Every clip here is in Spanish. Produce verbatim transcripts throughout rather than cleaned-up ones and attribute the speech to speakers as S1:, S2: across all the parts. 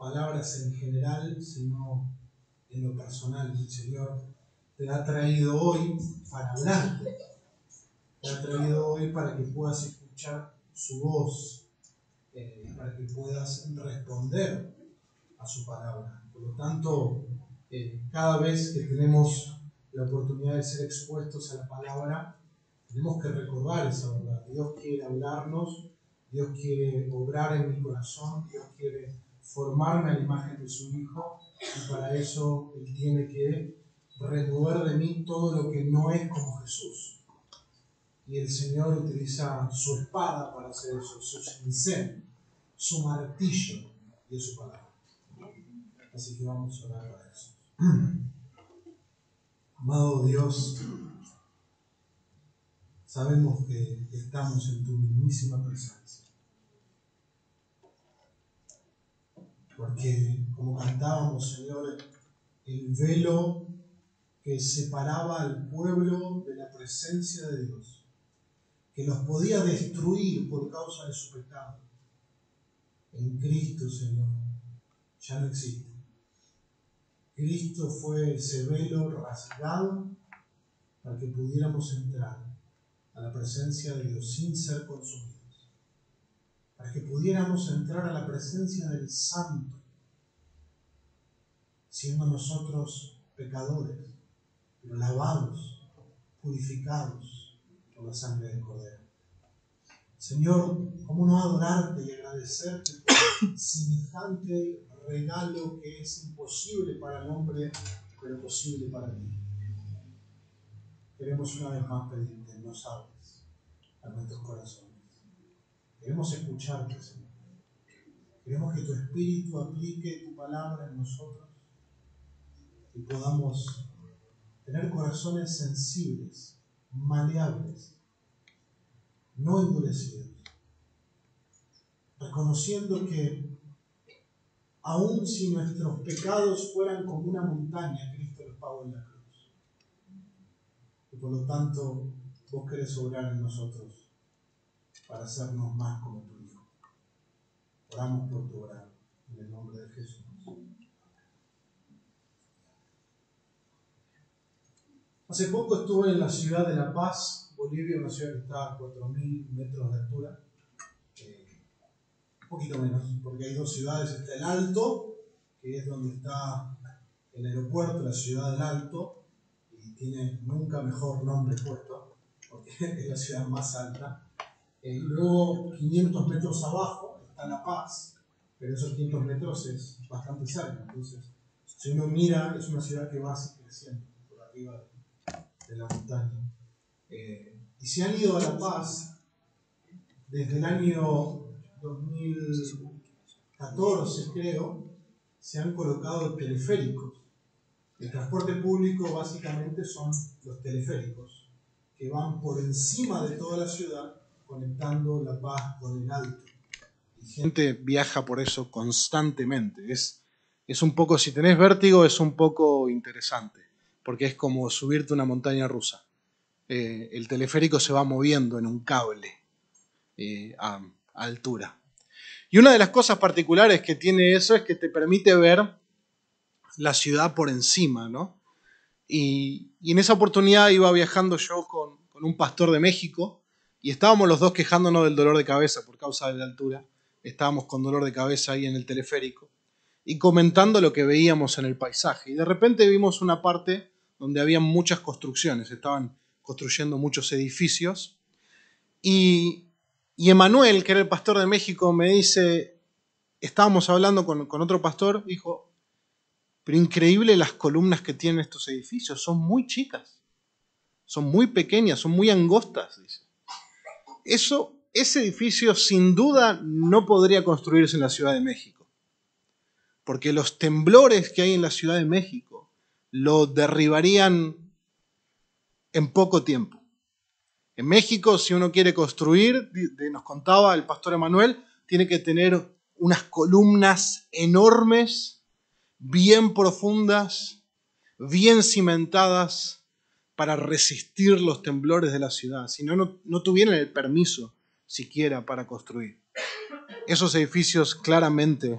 S1: palabras en general, sino en lo personal. El Señor te ha traído hoy para hablarte. Te ha traído hoy para que puedas escuchar su voz, eh, para que puedas responder a su palabra. Por lo tanto, eh, cada vez que tenemos la oportunidad de ser expuestos a la palabra, tenemos que recordar esa verdad. Dios quiere hablarnos, Dios quiere obrar en mi corazón, Dios quiere formarme a la imagen de su Hijo, y para eso Él tiene que remover de mí todo lo que no es como Jesús. Y el Señor utiliza su espada para hacer eso, su cincel, su martillo, y es su palabra. Así que vamos a orar para eso. Amado Dios, sabemos que estamos en tu mismísima presencia. Porque, como cantábamos, Señor, el velo que separaba al pueblo de la presencia de Dios, que los podía destruir por causa de su pecado, en Cristo, Señor, ya no existe. Cristo fue ese velo rasgado para que pudiéramos entrar a la presencia de Dios sin ser consumidos, para que pudiéramos entrar a la presencia del Santo, siendo nosotros pecadores, pero lavados, purificados por la sangre del Cordero. Señor, ¿cómo no adorarte y agradecerte por semejante regalo que es imposible para el hombre, pero posible para ti? Queremos una vez más pedirte, nos hables a nuestros corazones. Queremos escucharte, Señor. Queremos que tu Espíritu aplique tu palabra en nosotros y podamos tener corazones sensibles, maleables, no endurecidos, reconociendo que aun si nuestros pecados fueran como una montaña, Cristo los pagó en la cruz. Y por lo tanto, vos querés obrar en nosotros para hacernos más como tu Hijo. Oramos por tu obra, en el nombre de Jesús. Hace poco estuve en la ciudad de La Paz, Bolivia, una ciudad que está a cuatro mil metros de altura. Eh, un poquito menos, porque hay dos ciudades. Está el Alto, que es donde está el aeropuerto, la ciudad del Alto, y tiene nunca mejor nombre puesto, porque es la ciudad más alta. Eh, y luego, quinientos metros abajo, está La Paz, pero esos quinientos metros es bastante cerca. Entonces, si uno mira, es una ciudad que va así creciendo por arriba de de la montaña. Eh, y se han ido a La Paz desde el año dos mil catorce, creo, se han colocado teleféricos. El transporte público básicamente son los teleféricos que van por encima de toda la ciudad conectando La Paz con el Alto. Y gente viaja por eso constantemente. Es, es un poco, si tenés vértigo, es un poco interesante, porque es como subirte una montaña rusa. Eh, el teleférico se va moviendo en un cable eh, a, a altura. Y una de las cosas particulares que tiene eso es que te permite ver la ciudad por encima, ¿no? Y, y en esa oportunidad iba viajando yo con, con un pastor de México y estábamos los dos quejándonos del dolor de cabeza por causa de la altura. Estábamos con dolor de cabeza ahí en el teleférico y comentando lo que veíamos en el paisaje. Y de repente vimos una parte donde había muchas construcciones, estaban construyendo muchos edificios. Y, y Emanuel, que era el pastor de México, me dice, estábamos hablando con, con otro pastor, dijo, pero increíble las columnas que tienen estos edificios, son muy chicas, son muy pequeñas, son muy angostas, dice. Eso, ese edificio sin duda no podría construirse en la Ciudad de México, porque los temblores que hay en la Ciudad de México lo derribarían en poco tiempo. En México, si uno quiere construir, nos contaba el pastor Emanuel, tiene que tener unas columnas enormes, bien profundas, bien cimentadas, para resistir los temblores de la ciudad. Si no, no, no tuvieran el permiso siquiera para construir. Esos edificios claramente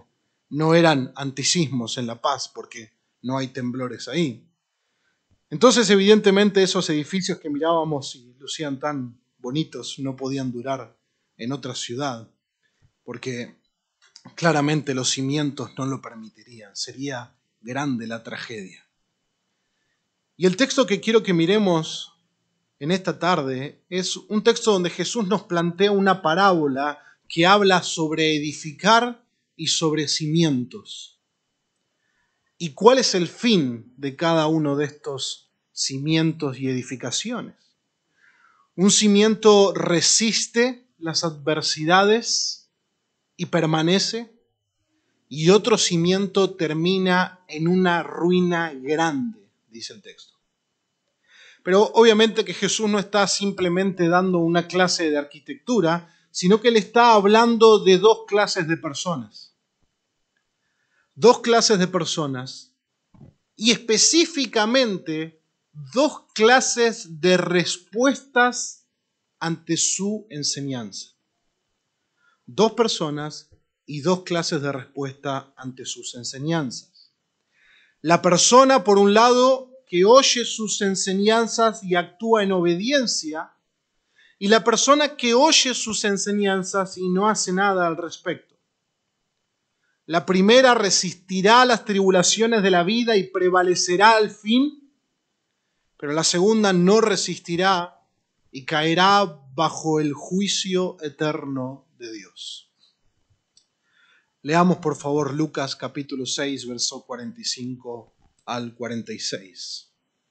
S1: no eran antisismos en La Paz porque no hay temblores ahí. Entonces, evidentemente, esos edificios que mirábamos y lucían tan bonitos no podían durar en otra ciudad, porque claramente los cimientos no lo permitirían. Sería grande la tragedia. Y el texto que quiero que miremos en esta tarde es un texto donde Jesús nos plantea una parábola que habla sobre edificar y sobre cimientos. ¿Y cuál es el fin de cada uno de estos cimientos y edificaciones? Un cimiento resiste las adversidades y permanece, y otro cimiento termina en una ruina grande, dice el texto. Pero obviamente que Jesús no está simplemente dando una clase de arquitectura, sino que Él está hablando de dos clases de personas. Dos clases de personas y específicamente dos clases de respuestas ante su enseñanza. Dos personas y dos clases de respuesta ante sus enseñanzas. La persona, por un lado, que oye sus enseñanzas y actúa en obediencia, y la persona que oye sus enseñanzas y no hace nada al respecto. La primera resistirá las tribulaciones de la vida y prevalecerá al fin, pero la segunda no resistirá y caerá bajo el juicio eterno de Dios. Leamos por favor Lucas capítulo seis, verso cuarenta y cinco al cuarenta y seis.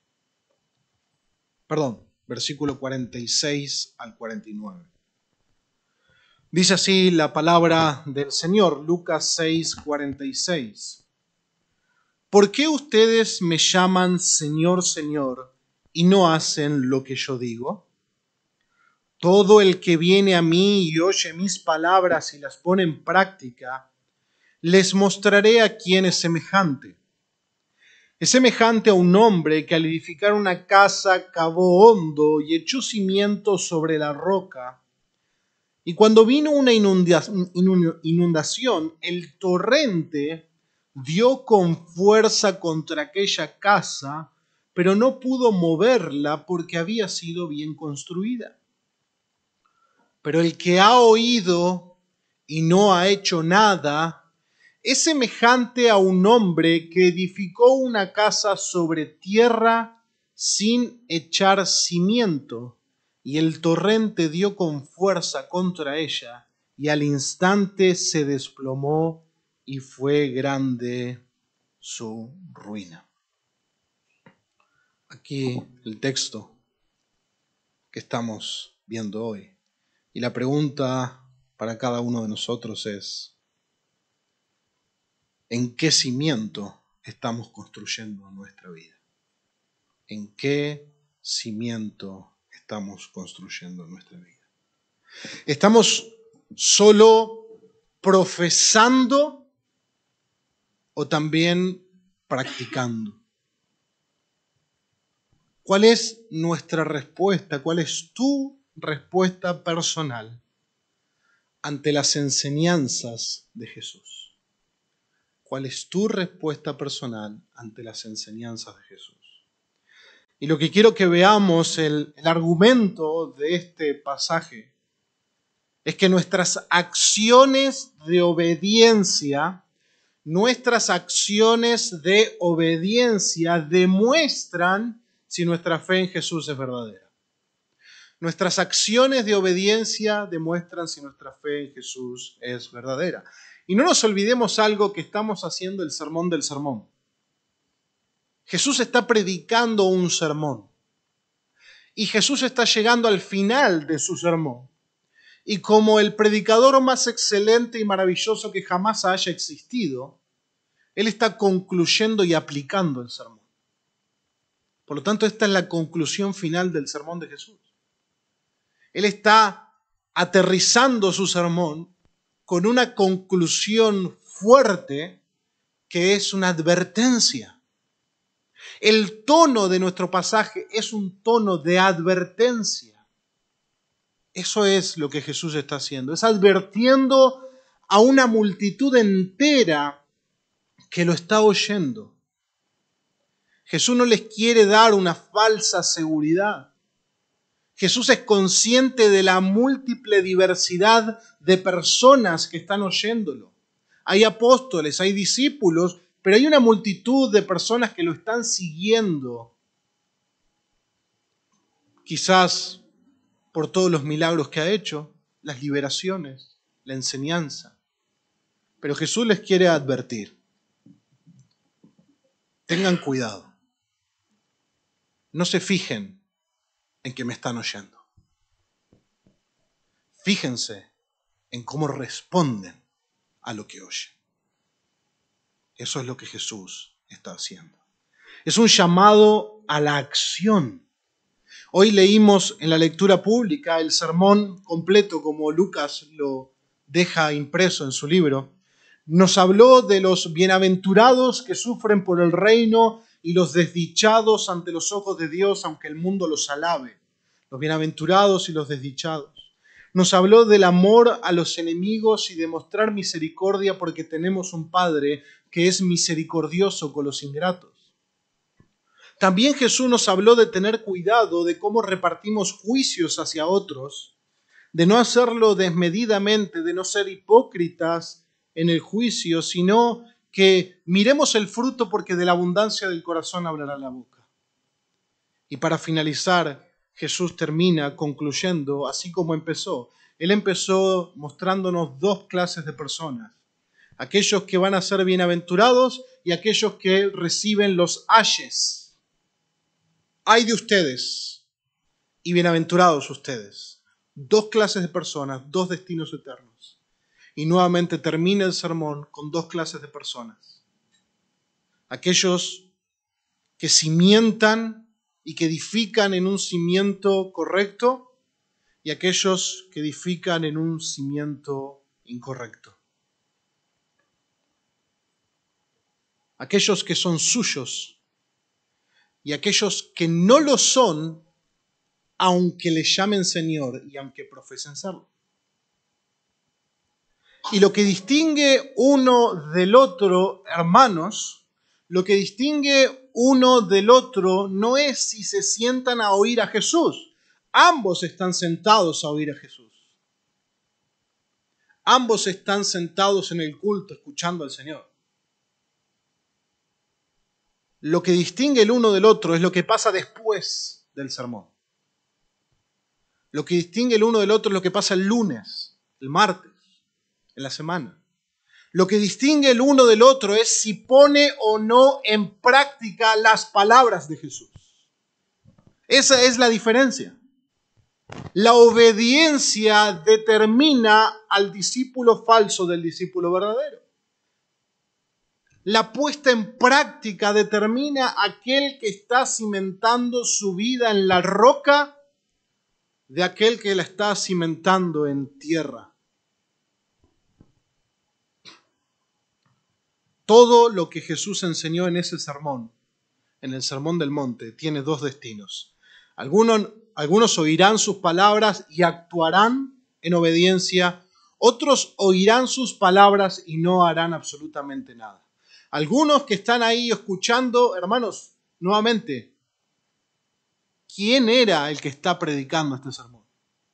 S1: Perdón, versículo cuarenta y seis al cuarenta y nueve. Dice así la palabra del Señor, Lucas seis, cuarenta y seis. ¿Por qué ustedes me llaman Señor, Señor, y no hacen lo que yo digo? Todo el que viene a mí y oye mis palabras y las pone en práctica, les mostraré a quién es semejante. Es semejante a un hombre que al edificar una casa cavó hondo y echó cimientos sobre la roca. Y cuando vino una inundación, el torrente dio con fuerza contra aquella casa, pero no pudo moverla porque había sido bien construida. Pero el que ha oído y no ha hecho nada, es semejante a un hombre que edificó una casa sobre tierra sin echar cimiento, y el torrente dio con fuerza contra ella, y al instante se desplomó y fue grande su ruina. Aquí el texto que estamos viendo hoy. Y la pregunta para cada uno de nosotros es, ¿en qué cimiento estamos construyendo nuestra vida? ¿En qué cimiento estamos construyendo nuestra vida? ¿Estamos solo profesando o también practicando? ¿Cuál es nuestra respuesta? ¿Cuál es tu respuesta personal ante las enseñanzas de Jesús? ¿Cuál es tu respuesta personal ante las enseñanzas de Jesús? Y lo que quiero que veamos, el, el argumento de este pasaje, es que nuestras acciones de obediencia, nuestras acciones de obediencia demuestran si nuestra fe en Jesús es verdadera. Nuestras acciones de obediencia demuestran si nuestra fe en Jesús es verdadera. Y no nos olvidemos algo que estamos haciendo el sermón del sermón. Jesús está predicando un sermón. Y Jesús está llegando al final de su sermón. Y como el predicador más excelente y maravilloso que jamás haya existido, Él está concluyendo y aplicando el sermón. Por lo tanto, esta es la conclusión final del sermón de Jesús. Él está aterrizando su sermón con una conclusión fuerte que es una advertencia. El tono de nuestro pasaje es un tono de advertencia. Eso es lo que Jesús está haciendo. Es advirtiendo a una multitud entera que lo está oyendo. Jesús no les quiere dar una falsa seguridad. Jesús es consciente de la múltiple diversidad de personas que están oyéndolo. Hay apóstoles, hay discípulos, pero hay una multitud de personas que lo están siguiendo. Quizás por todos los milagros que ha hecho, las liberaciones, la enseñanza. Pero Jesús les quiere advertir. Tengan cuidado. No se fijen en que me están oyendo. Fíjense en cómo responden a lo que oyen. Eso es lo que Jesús está haciendo. Es un llamado a la acción. Hoy leímos en la lectura pública el sermón completo, como Lucas lo deja impreso en su libro. Nos habló de los bienaventurados que sufren por el reino y los desdichados ante los ojos de Dios, aunque el mundo los alabe. Los bienaventurados y los desdichados. Nos habló del amor a los enemigos y de mostrar misericordia porque tenemos un Padre que es misericordioso con los ingratos. También Jesús nos habló de tener cuidado de cómo repartimos juicios hacia otros, de no hacerlo desmedidamente, de no ser hipócritas en el juicio, sino que miremos el fruto porque de la abundancia del corazón hablará la boca. Y para finalizar, Jesús termina concluyendo así como empezó. Él empezó mostrándonos dos clases de personas. Aquellos que van a ser bienaventurados y aquellos que reciben los ayes. Ay de ustedes y bienaventurados ustedes. Dos clases de personas, dos destinos eternos. Y nuevamente termina el sermón con dos clases de personas. Aquellos que cimientan y que edifican en un cimiento correcto y aquellos que edifican en un cimiento incorrecto. Aquellos que son suyos y aquellos que no lo son, aunque le llamen Señor y aunque profesen serlo. Y lo que distingue uno del otro, hermanos, lo que distingue uno del otro no es si se sientan a oír a Jesús. Ambos están sentados a oír a Jesús. Ambos están sentados en el culto escuchando al Señor. Lo que distingue el uno del otro es lo que pasa después del sermón. Lo que distingue el uno del otro es lo que pasa el lunes, el martes, en la semana. Lo que distingue el uno del otro es si pone o no en práctica las palabras de Jesús. Esa es la diferencia. La obediencia determina al discípulo falso del discípulo verdadero. La puesta en práctica determina a aquel que está cimentando su vida en la roca de aquel que la está cimentando en tierra. Todo lo que Jesús enseñó en ese sermón, en el Sermón del Monte, tiene dos destinos. Algunos, algunos oirán sus palabras y actuarán en obediencia. Otros oirán sus palabras y no harán absolutamente nada. Algunos que están ahí escuchando, hermanos, nuevamente, ¿quién era el que está predicando este sermón?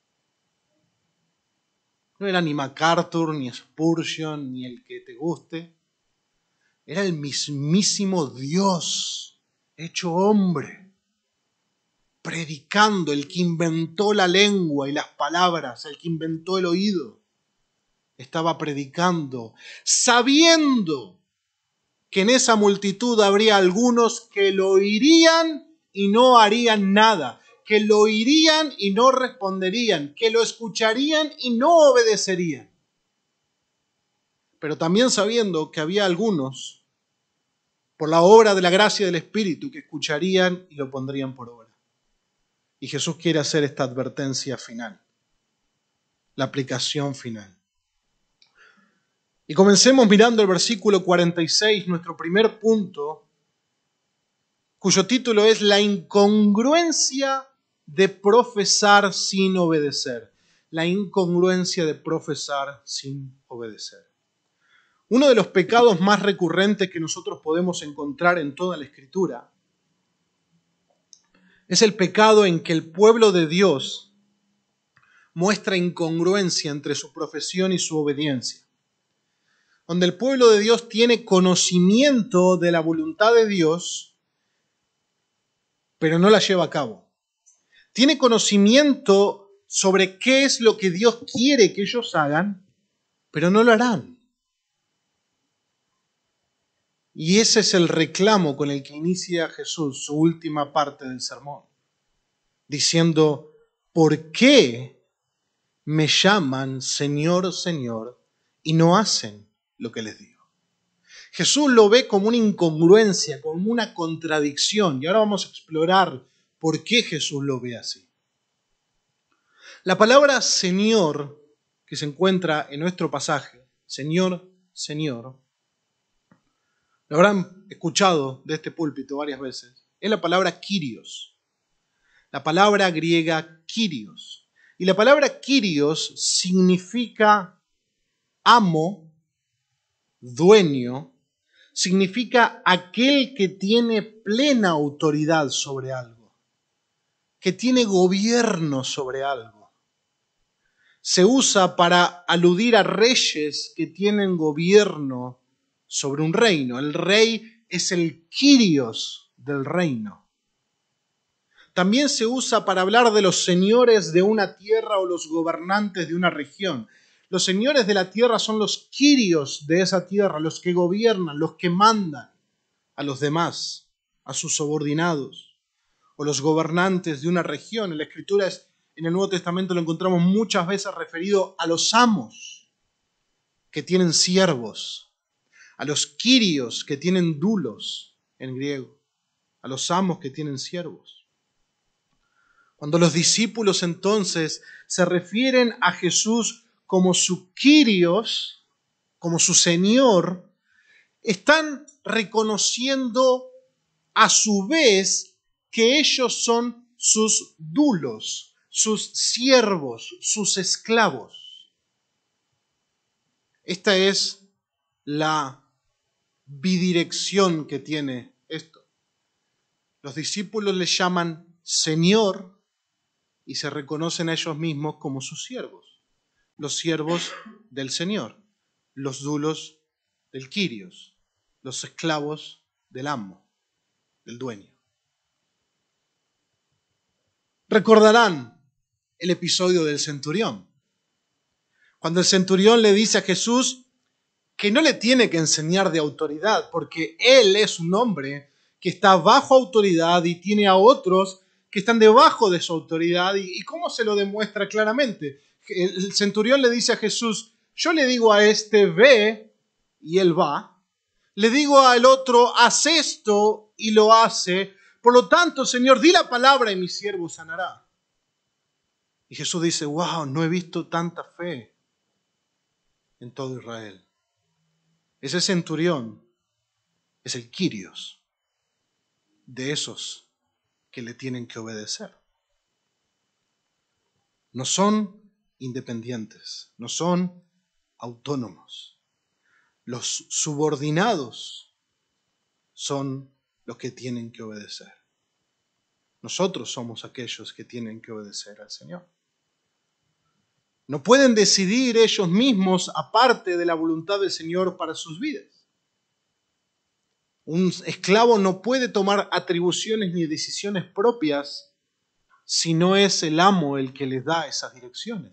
S1: No era ni MacArthur, ni Spurgeon, ni el que te guste. Era el mismísimo Dios, hecho hombre, predicando, el que inventó la lengua y las palabras, el que inventó el oído. Estaba predicando, sabiendo que en esa multitud habría algunos que lo oirían y no harían nada, que lo oirían y no responderían, que lo escucharían y no obedecerían. Pero también sabiendo que había algunos, por la obra de la gracia del Espíritu, que escucharían y lo pondrían por obra. Y Jesús quiere hacer esta advertencia final, la aplicación final. Y comencemos mirando el versículo cuarenta y seis, nuestro primer punto, cuyo título es La incongruencia de profesar sin obedecer. La incongruencia de profesar sin obedecer. Uno de los pecados más recurrentes que nosotros podemos encontrar en toda la Escritura es el pecado en que el pueblo de Dios muestra incongruencia entre su profesión y su obediencia. Donde el pueblo de Dios tiene conocimiento de la voluntad de Dios, pero no la lleva a cabo. Tiene conocimiento sobre qué es lo que Dios quiere que ellos hagan, pero no lo harán. Y ese es el reclamo con el que inicia Jesús su última parte del sermón, diciendo, ¿por qué me llaman Señor, Señor, y no hacen lo que les digo? Jesús lo ve como una incongruencia, como una contradicción, y ahora vamos a explorar por qué Jesús lo ve así. La palabra Señor, que se encuentra en nuestro pasaje, Señor, Señor, lo habrán escuchado de este púlpito varias veces, es la palabra Kyrios, la palabra griega Kyrios. Y la palabra Kyrios significa amo, dueño, significa aquel que tiene plena autoridad sobre algo, que tiene gobierno sobre algo. Se usa para aludir a reyes que tienen gobierno sobre un reino. El rey es el Kyrios del reino. También se usa para hablar de los señores de una tierra o los gobernantes de una región. Los señores de la tierra son los Kyrios de esa tierra, los que gobiernan, los que mandan a los demás, a sus subordinados, o los gobernantes de una región. En la Escritura, es, en el Nuevo Testamento, lo encontramos muchas veces referido a los amos que tienen siervos, a los Kyrios que tienen dulos en griego, a los amos que tienen siervos. Cuando los discípulos entonces se refieren a Jesús como su Kyrios, como su Señor, están reconociendo a su vez que ellos son sus dulos, sus siervos, sus esclavos. Esta es la bidirección que tiene esto. Los discípulos le llaman Señor y se reconocen a ellos mismos como sus siervos, los siervos del Señor, los dulos del Kyrios, los esclavos del amo, del dueño. Recordarán el episodio del centurión, cuando el centurión le dice a Jesús que no le tiene que enseñar de autoridad, porque él es un hombre que está bajo autoridad y tiene a otros que están debajo de su autoridad. ¿Y, y cómo se lo demuestra claramente? El centurión le dice a Jesús, yo le digo a este, ve, y él va. Le digo al otro, haz esto, y lo hace. Por lo tanto, Señor, di la palabra y mi siervo sanará. Y Jesús dice, wow, no he visto tanta fe en todo Israel. Ese centurión es el Kyrios de esos que le tienen que obedecer. No son independientes, no son autónomos. Los subordinados son los que tienen que obedecer. Nosotros somos aquellos que tienen que obedecer al Señor. No pueden decidir ellos mismos aparte de la voluntad del Señor para sus vidas. Un esclavo no puede tomar atribuciones ni decisiones propias si no es el amo el que les da esas direcciones.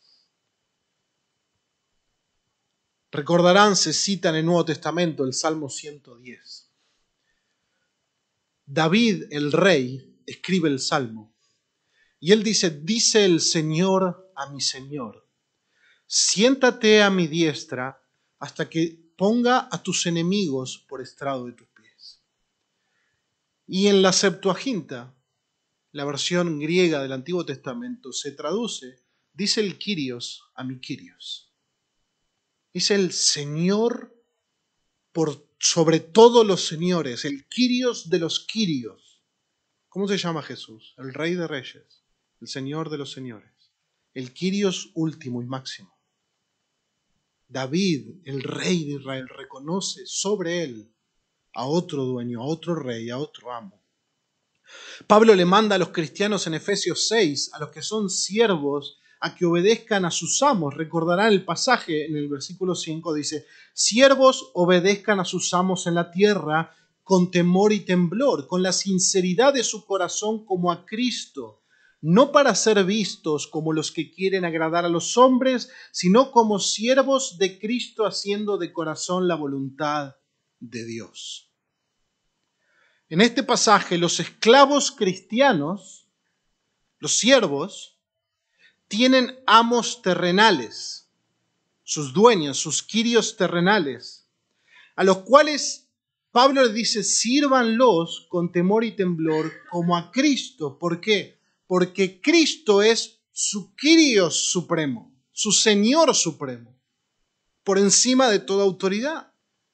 S1: Recordarán, se cita en el Nuevo Testamento el Salmo ciento diez. David, el rey, escribe el Salmo y él dice, dice el Señor a mi Señor, siéntate a mi diestra hasta que ponga a tus enemigos por estrado de tus pies. Y en la Septuaginta, la versión griega del Antiguo Testamento, se traduce, dice el Kyrios a mi Kyrios. Es el Señor por sobre todos los señores, el Kyrios de los Kyrios. ¿Cómo se llama Jesús? El Rey de Reyes, el Señor de los señores, el Kyrios último y máximo. David, el rey de Israel, reconoce sobre él a otro dueño, a otro rey, a otro amo. Pablo le manda a los cristianos en Efesios seis, a los que son siervos, a que obedezcan a sus amos. Recordarán el pasaje en el versículo cinco, dice: siervos, obedezcan a sus amos en la tierra con temor y temblor, con la sinceridad de su corazón como a Cristo, no para ser vistos como los que quieren agradar a los hombres, sino como siervos de Cristo, haciendo de corazón la voluntad de Dios. En este pasaje, los esclavos cristianos, los siervos, tienen amos terrenales, sus dueños, sus quirios terrenales, a los cuales Pablo les dice: sírvanlos con temor y temblor como a Cristo. ¿Por qué? Porque Cristo es su quirios supremo, su Señor supremo, por encima de toda autoridad,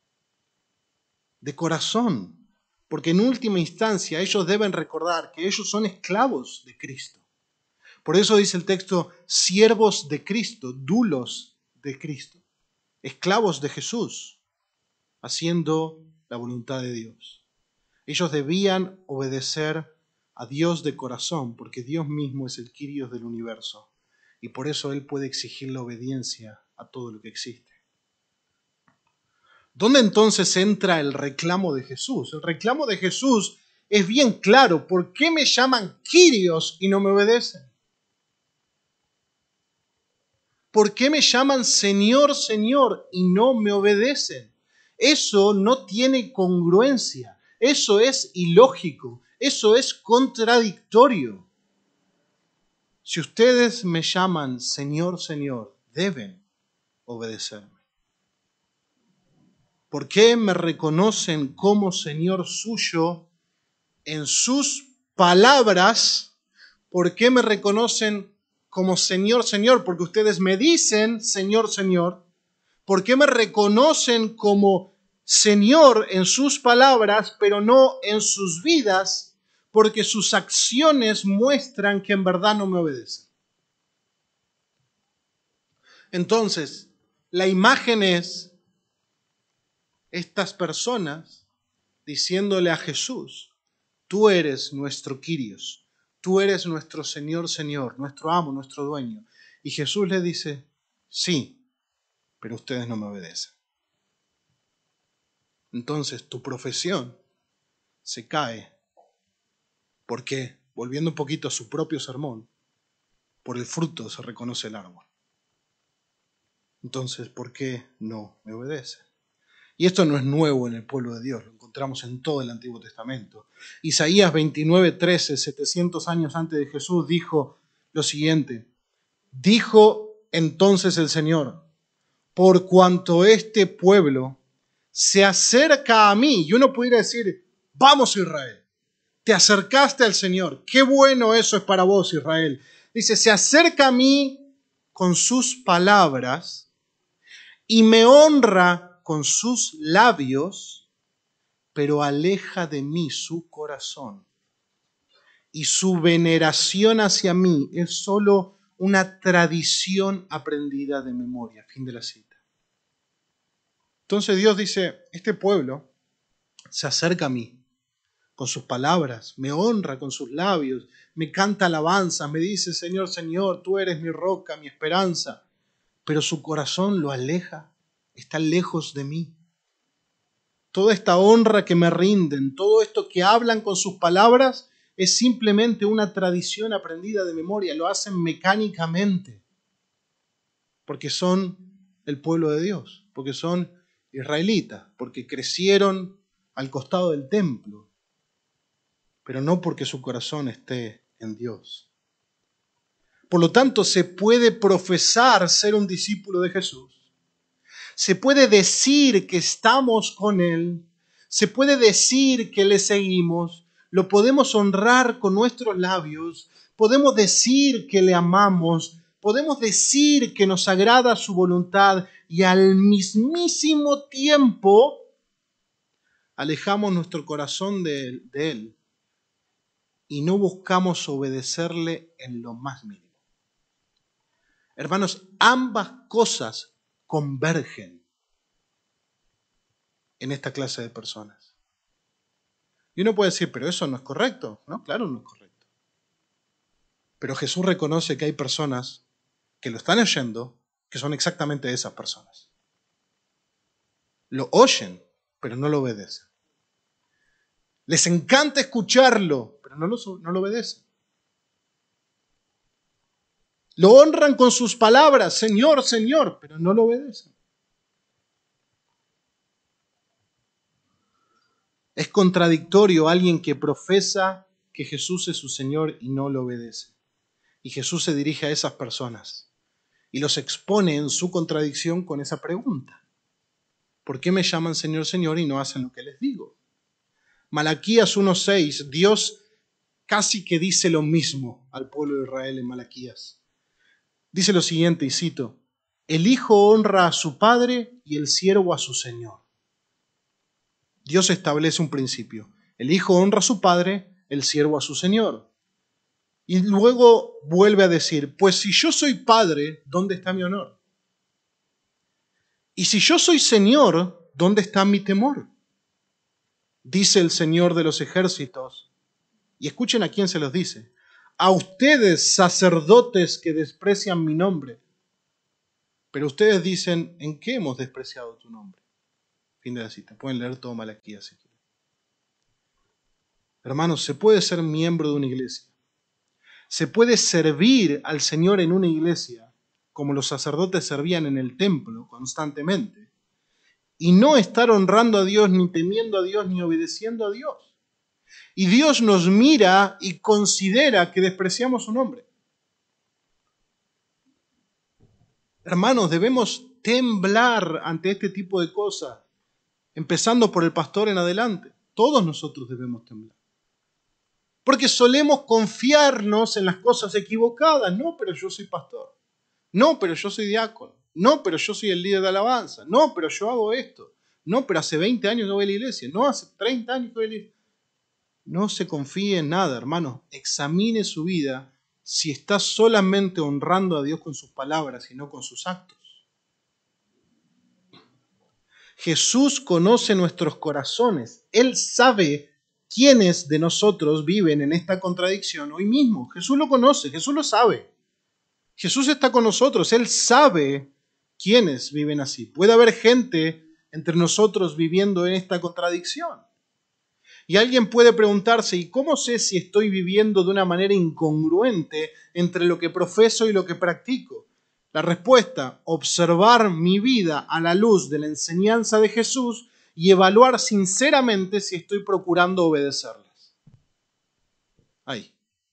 S1: de corazón. Porque en última instancia ellos deben recordar que ellos son esclavos de Cristo. Por eso dice el texto: siervos de Cristo, dulos de Cristo, esclavos de Jesús, haciendo la voluntad de Dios. Ellos debían obedecer a Dios de corazón, porque Dios mismo es el Kyrios del universo, y por eso Él puede exigir la obediencia a todo lo que existe. ¿Dónde entonces entra el reclamo de Jesús? El reclamo de Jesús es bien claro. ¿Por qué me llaman Kyrios y no me obedecen? ¿Por qué me llaman Señor, Señor y no me obedecen? Eso no tiene congruencia. Eso es ilógico. Eso es contradictorio. Si ustedes me llaman Señor, Señor, deben obedecerme. ¿Por qué me reconocen como Señor suyo en sus palabras? ¿Por qué me reconocen como Señor, Señor? Porque ustedes me dicen Señor, Señor. ¿Por qué me reconocen como Señor en sus palabras, pero no en sus vidas? Porque sus acciones muestran que en verdad no me obedecen. Entonces, la imagen es estas personas diciéndole a Jesús: tú eres nuestro Kyrios, tú eres nuestro Señor, Señor, nuestro amo, nuestro dueño. Y Jesús le dice: sí, pero ustedes no me obedecen. Entonces tu profesión se cae. ¿Por qué? Volviendo un poquito a su propio sermón, por el fruto se reconoce el árbol. Entonces, ¿por qué no me obedecen? Y esto no es nuevo en el pueblo de Dios, lo encontramos en todo el Antiguo Testamento. Isaías veintinueve, trece, setecientos años antes de Jesús, dijo lo siguiente: dijo entonces el Señor: por cuanto este pueblo se acerca a mí. Y uno pudiera decir: vamos, Israel, te acercaste al Señor, qué bueno eso es para vos, Israel. Dice: se acerca a mí con sus palabras y me honra con sus labios, pero aleja de mí su corazón. Y su veneración hacia mí es solo una tradición aprendida de memoria. Fin de la cita. Entonces Dios dice: este pueblo se acerca a mí con sus palabras, me honra con sus labios, me canta alabanzas, me dice: Señor, Señor, tú eres mi roca, mi esperanza. Pero su corazón lo aleja, está lejos de mí. Toda esta honra que me rinden, todo esto que hablan con sus palabras, es simplemente una tradición aprendida de memoria. Lo hacen mecánicamente, porque son el pueblo de Dios, porque son israelitas, porque crecieron al costado del templo, pero no porque su corazón esté en Dios. Por lo tanto, se puede profesar ser un discípulo de Jesús. Se puede decir que estamos con Él, se puede decir que le seguimos, lo podemos honrar con nuestros labios, podemos decir que le amamos, podemos decir que nos agrada su voluntad y al mismísimo tiempo alejamos nuestro corazón de Él, de Él y no buscamos obedecerle en lo más mínimo. Hermanos, ambas cosas convergen en esta clase de personas. Y uno puede decir, pero eso no es correcto. No, claro, no es correcto. Pero Jesús reconoce que hay personas que lo están oyendo, que son exactamente esas personas. Lo oyen, pero no lo obedecen. Les encanta escucharlo, pero no lo, no lo obedecen. Lo honran con sus palabras, Señor, Señor, pero no lo obedecen. Es contradictorio alguien que profesa que Jesús es su Señor y no lo obedece. Y Jesús se dirige a esas personas y los expone en su contradicción con esa pregunta. ¿Por qué me llaman Señor, Señor y no hacen lo que les digo? Malaquías uno seis, Dios casi que dice lo mismo al pueblo de Israel en Malaquías. Dice lo siguiente, y cito, el hijo honra a su padre y el siervo a su señor. Dios establece un principio. El hijo honra a su padre, el siervo a su señor. Y luego vuelve a decir, pues si yo soy padre, ¿dónde está mi honor? Y si yo soy señor, ¿dónde está mi temor? Dice el Señor de los ejércitos. Y escuchen a quién se los dice. A ustedes, sacerdotes que desprecian mi nombre. Pero ustedes dicen, ¿en qué hemos despreciado tu nombre? Fin de la cita. Pueden leer todo Malaquías si quieren. Hermanos, se puede ser miembro de una iglesia. Se puede servir al Señor en una iglesia, como los sacerdotes servían en el templo constantemente, y no estar honrando a Dios, ni temiendo a Dios, ni obedeciendo a Dios. Y Dios nos mira y considera que despreciamos su nombre. Hermanos, debemos temblar ante este tipo de cosas, empezando por el pastor en adelante. Todos nosotros debemos temblar. Porque solemos confiarnos en las cosas equivocadas. No, pero yo soy pastor. No, pero yo soy diácono. No, pero yo soy el líder de alabanza. No, pero yo hago esto. No, pero hace veinte años que voy a la iglesia. No, hace treinta años que voy a la iglesia. No se confíe en nada, hermano. Examine su vida si está solamente honrando a Dios con sus palabras y no con sus actos. Jesús conoce nuestros corazones. Él sabe quiénes de nosotros viven en esta contradicción hoy mismo. Jesús lo conoce, Jesús lo sabe. Jesús está con nosotros, Él sabe quiénes viven así. Puede haber gente entre nosotros viviendo en esta contradicción. Y alguien puede preguntarse, ¿y cómo sé si estoy viviendo de una manera incongruente entre lo que profeso y lo que practico? La respuesta, observar mi vida a la luz de la enseñanza de Jesús y evaluar sinceramente si estoy procurando obedecerlas. Ahí.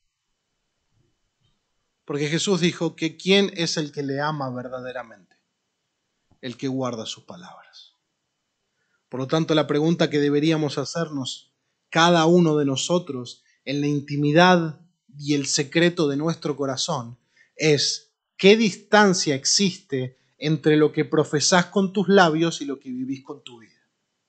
S1: Porque Jesús dijo que ¿quién es el que le ama verdaderamente? El que guarda sus palabras. Por lo tanto, la pregunta que deberíamos hacernos cada uno de nosotros en la intimidad y el secreto de nuestro corazón es ¿qué distancia existe entre lo que profesás con tus labios y lo que vivís con tu vida?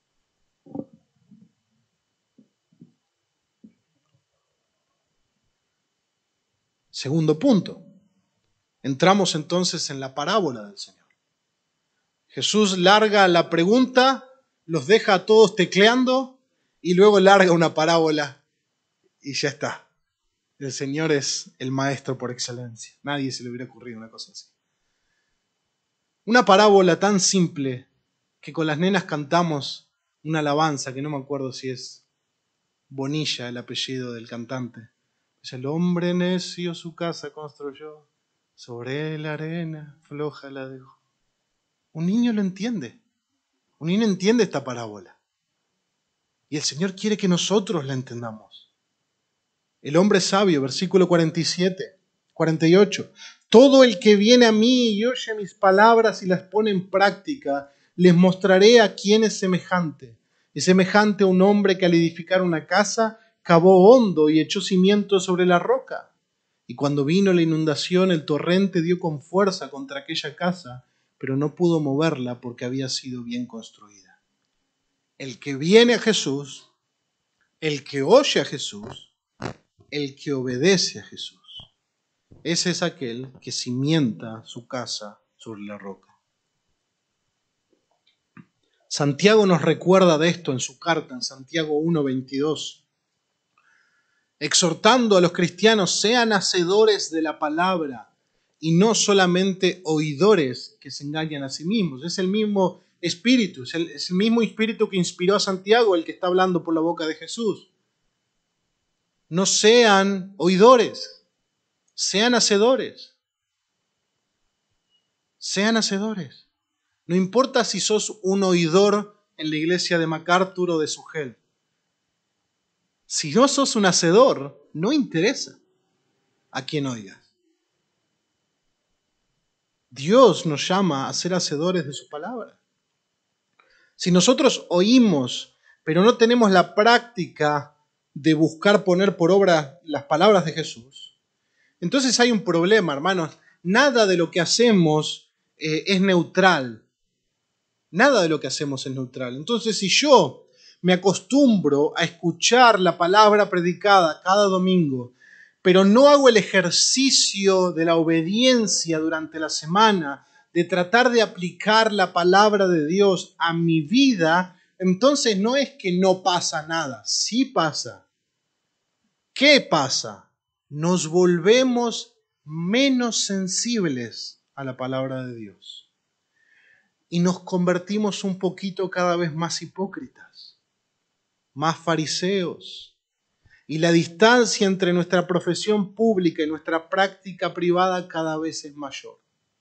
S1: Segundo punto. Entramos entonces en la parábola del Señor. Jesús larga la pregunta, los deja a todos tecleando y luego larga una parábola y ya está. El Señor es el maestro por excelencia. Nadie se le hubiera ocurrido una cosa así. Una parábola tan simple que con las nenas cantamos una alabanza, que no me acuerdo si es Bonilla el apellido del cantante. El hombre necio su casa construyó, sobre la arena floja la dejó. Un niño lo entiende. Un niño entiende esta parábola. Y el Señor quiere que nosotros la entendamos. El hombre sabio, versículo cuarenta y siete, cuarenta y ocho. Todo el que viene a mí y oye mis palabras y las pone en práctica, les mostraré a quién es semejante. Es semejante a un hombre que al edificar una casa, cavó hondo y echó cimientos sobre la roca. Y cuando vino la inundación, el torrente dio con fuerza contra aquella casa, pero no pudo moverla porque había sido bien construida. El que viene a Jesús, el que oye a Jesús, el que obedece a Jesús, ese es aquel que cimienta su casa sobre la roca. Santiago nos recuerda de esto en su carta, en Santiago uno veintidós, exhortando a los cristianos, sean hacedores de la palabra y no solamente oidores que se engañan a sí mismos. Es el mismo espíritu, es el, es el mismo espíritu que inspiró a Santiago, el que está hablando por la boca de Jesús. No sean oidores, sean hacedores. Sean hacedores. No importa si sos un oidor en la iglesia de MacArthur o de Sugel. Si no sos un hacedor, no interesa a quién oigas. Dios nos llama a ser hacedores de su palabra. Si nosotros oímos, pero no tenemos la práctica de buscar poner por obra las palabras de Jesús, entonces hay un problema, hermanos. Nada de lo que hacemos eh, es neutral. Nada de lo que hacemos es neutral. Entonces, si yo me acostumbro a escuchar la palabra predicada cada domingo, pero no hago el ejercicio de la obediencia durante la semana, de tratar de aplicar la palabra de Dios a mi vida, entonces no es que no pasa nada, sí pasa. ¿Qué pasa? Nos volvemos menos sensibles a la palabra de Dios. Y nos convertimos un poquito cada vez más hipócritas, más fariseos. Y la distancia entre nuestra profesión pública y nuestra práctica privada cada vez es mayor.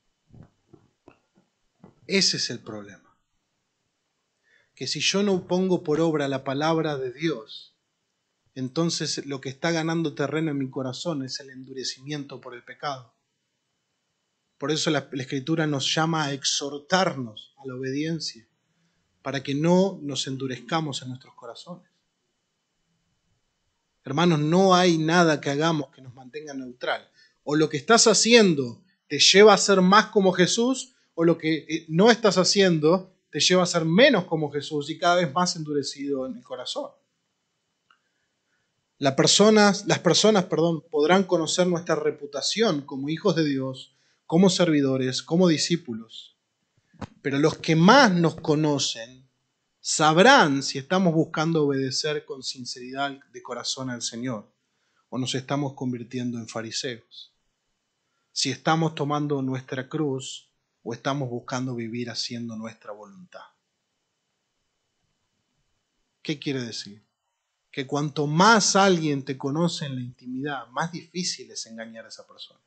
S1: Ese es el problema. Que si yo no pongo por obra la palabra de Dios, entonces lo que está ganando terreno en mi corazón es el endurecimiento por el pecado. Por eso la, la Escritura nos llama a exhortarnos a la obediencia, para que no nos endurezcamos en nuestros corazones. Hermanos, no hay nada que hagamos que nos mantenga neutral. O lo que estás haciendo te lleva a ser más como Jesús, o lo que no estás haciendo te lleva a ser menos como Jesús y cada vez más endurecido en el corazón. Las personas, las personas perdón, podrán conocer nuestra reputación como hijos de Dios, como servidores, como discípulos. Pero los que más nos conocen sabrán si estamos buscando obedecer con sinceridad de corazón al Señor o nos estamos convirtiendo en fariseos. Si estamos tomando nuestra cruz o estamos buscando vivir haciendo nuestra voluntad. ¿Qué quiere decir? Que cuanto más alguien te conoce en la intimidad, más difícil es engañar a esa persona.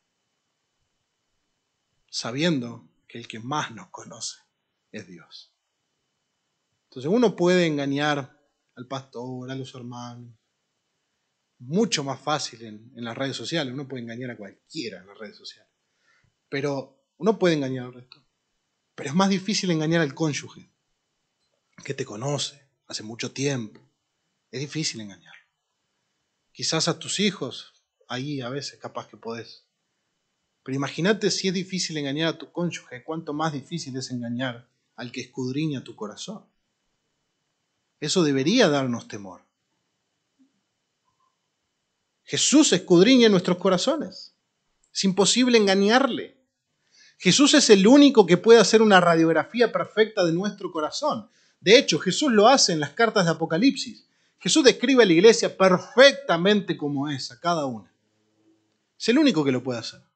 S1: Sabiendo que el que más nos conoce es Dios. Entonces uno puede engañar al pastor, a los hermanos. Mucho más fácil en, en las redes sociales. Uno puede engañar a cualquiera en las redes sociales. Pero uno puede engañar al resto. Pero es más difícil engañar al cónyuge, que te conoce hace mucho tiempo. Es difícil engañarlo. Quizás a tus hijos, ahí a veces capaz que podés. Pero imagínate si es difícil engañar a tu cónyuge, cuánto más difícil es engañar al que escudriña tu corazón. Eso debería darnos temor. Jesús escudriña nuestros corazones. Es imposible engañarle. Jesús es el único que puede hacer una radiografía perfecta de nuestro corazón. De hecho, Jesús lo hace en las cartas de Apocalipsis. Jesús describe a la iglesia perfectamente como es, a cada una. Es el único que lo puede hacer.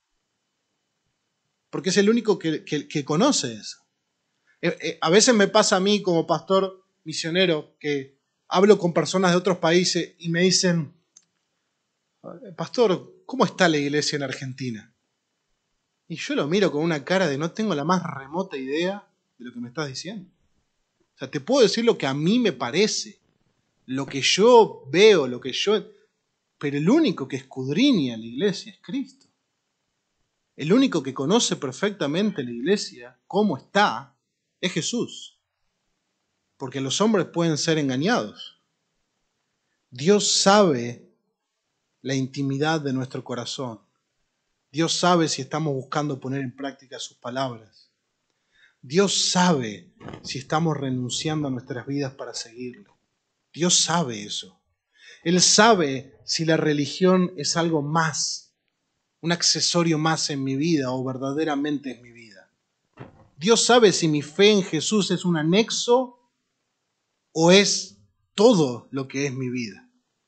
S1: Porque es el único que, que, que conoce eso. Eh, eh, a veces me pasa a mí como pastor misionero que hablo con personas de otros países y me dicen, pastor, ¿cómo está la iglesia en Argentina? Y yo lo miro con una cara de no tengo la más remota idea de lo que me estás diciendo. O sea, te puedo decir lo que a mí me parece, lo que yo veo, lo que yo... Pero el único que escudriña la iglesia es Cristo. El único que conoce perfectamente la iglesia, cómo está, es Jesús. Porque los hombres pueden ser engañados. Dios sabe la intimidad de nuestro corazón. Dios sabe si estamos buscando poner en práctica sus palabras. Dios sabe si estamos renunciando a nuestras vidas para seguirlo. Dios sabe eso. Él sabe si la religión es algo más, un accesorio más en mi vida o verdaderamente es mi vida. Dios sabe si mi fe en Jesús es un anexo o es todo lo que es mi vida.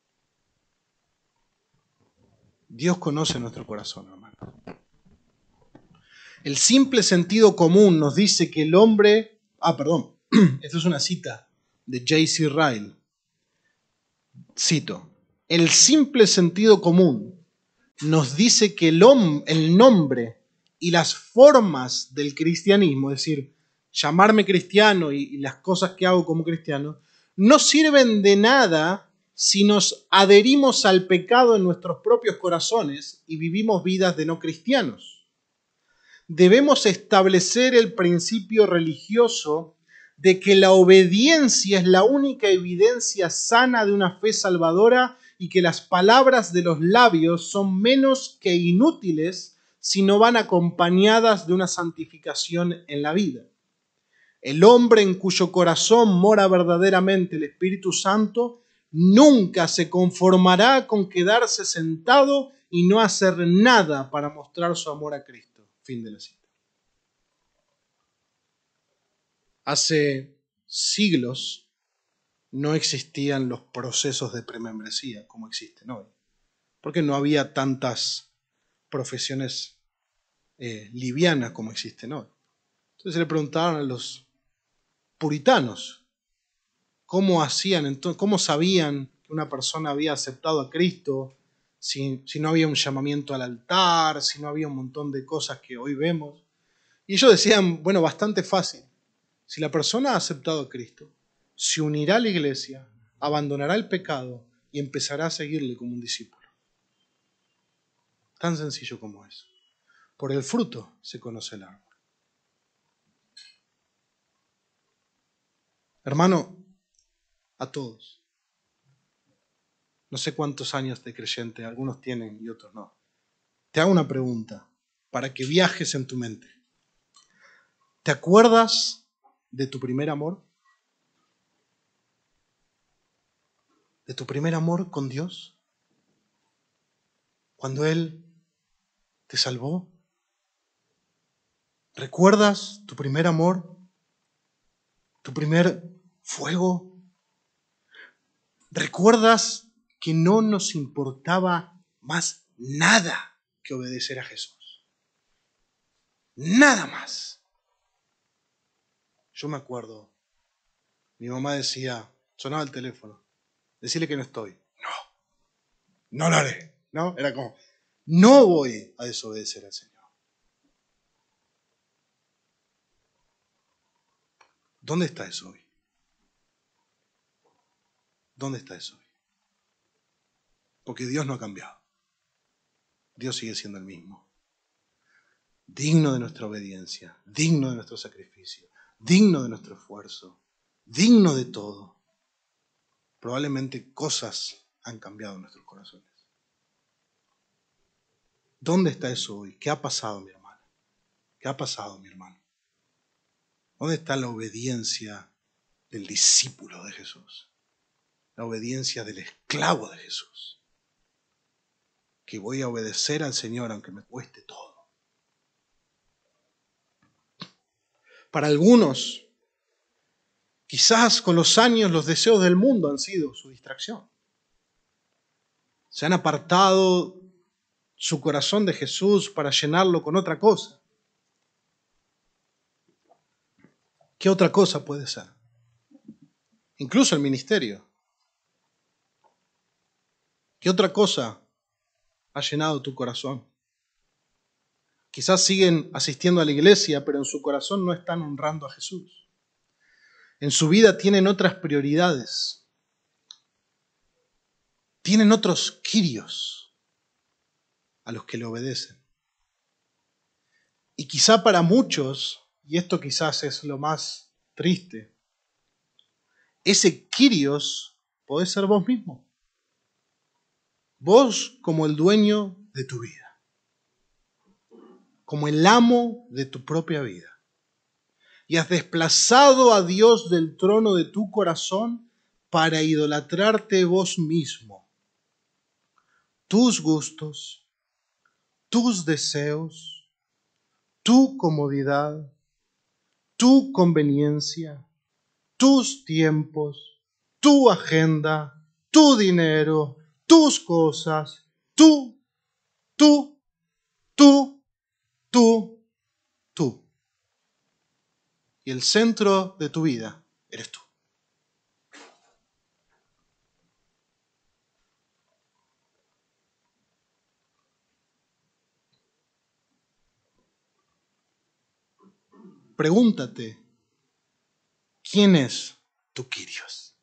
S1: Dios conoce nuestro corazón, hermano. El simple sentido común nos dice que el hombre... Ah, perdón. Esto es una cita de J C Ryle. Cito. El simple sentido común nos dice que el, hom- el nombre y las formas del cristianismo, es decir, llamarme cristiano y, y las cosas que hago como cristiano, no sirven de nada si nos adherimos al pecado en nuestros propios corazones y vivimos vidas de no cristianos. Debemos establecer el principio religioso de que la obediencia es la única evidencia sana de una fe salvadora y que las palabras de los labios son menos que inútiles si no van acompañadas de una santificación en la vida. El hombre en cuyo corazón mora verdaderamente el Espíritu Santo nunca se conformará con quedarse sentado y no hacer nada para mostrar su amor a Cristo. Fin de la cita. Hace siglos no existían los procesos de premembresía como existen hoy, porque no había tantas profesiones eh, livianas como existen hoy. Entonces le preguntaron a los puritanos cómo hacían, entonces, cómo sabían que una persona había aceptado a Cristo si, si no había un llamamiento al altar, si no había un montón de cosas que hoy vemos. Y ellos decían, bueno, bastante fácil. Si la persona ha aceptado a Cristo, se unirá a la iglesia, abandonará el pecado y empezará a seguirle como un discípulo. Tan sencillo como eso. Por el fruto se conoce el árbol. Hermano, a todos. No sé cuántos años de creyente, algunos tienen y otros no. Te hago una pregunta para que viajes en tu mente. ¿Te acuerdas de tu primer amor? ¿De tu primer amor con Dios? Cuando Él te salvó. ¿Recuerdas tu primer amor? ¿Tu primer fuego? ¿Recuerdas que no nos importaba más nada que obedecer a Jesús? Nada más. Yo me acuerdo, mi mamá decía, sonaba el teléfono, decirle que no estoy. No, no lo haré. ¿No? Era como, no voy a desobedecer al Señor. ¿Dónde está eso hoy? ¿Dónde está eso hoy? Porque Dios no ha cambiado. Dios sigue siendo el mismo. Digno de nuestra obediencia, digno de nuestro sacrificio, digno de nuestro esfuerzo, digno de todo. Probablemente cosas han cambiado en nuestros corazones. ¿Dónde está eso hoy? ¿Qué ha pasado, mi hermano? ¿Qué ha pasado, mi hermano? ¿Dónde está la obediencia del discípulo de Jesús? La obediencia del esclavo de Jesús. Que voy a obedecer al Señor aunque me cueste todo. Para algunos, quizás con los años los deseos del mundo han sido su distracción. Se han apartado su corazón de Jesús para llenarlo con otra cosa. ¿Qué otra cosa puede ser? Incluso el ministerio. ¿Qué otra cosa ha llenado tu corazón? Quizás siguen asistiendo a la iglesia, pero en su corazón no están honrando a Jesús. En su vida tienen otras prioridades. Tienen otros quirios a los que le obedecen. Y quizá para muchos, y esto quizás es lo más triste, ese quirios podés ser vos mismo. Vos como el dueño de tu vida. Como el amo de tu propia vida. Y has desplazado a Dios del trono de tu corazón para idolatrarte vos mismo. Tus gustos, tus deseos, tu comodidad, tu conveniencia, tus tiempos, tu agenda, tu dinero, tus cosas, tú, tú, tú, tú, tú. Y el centro de tu vida eres tú. Pregúntate, ¿quién es tu Kyrios?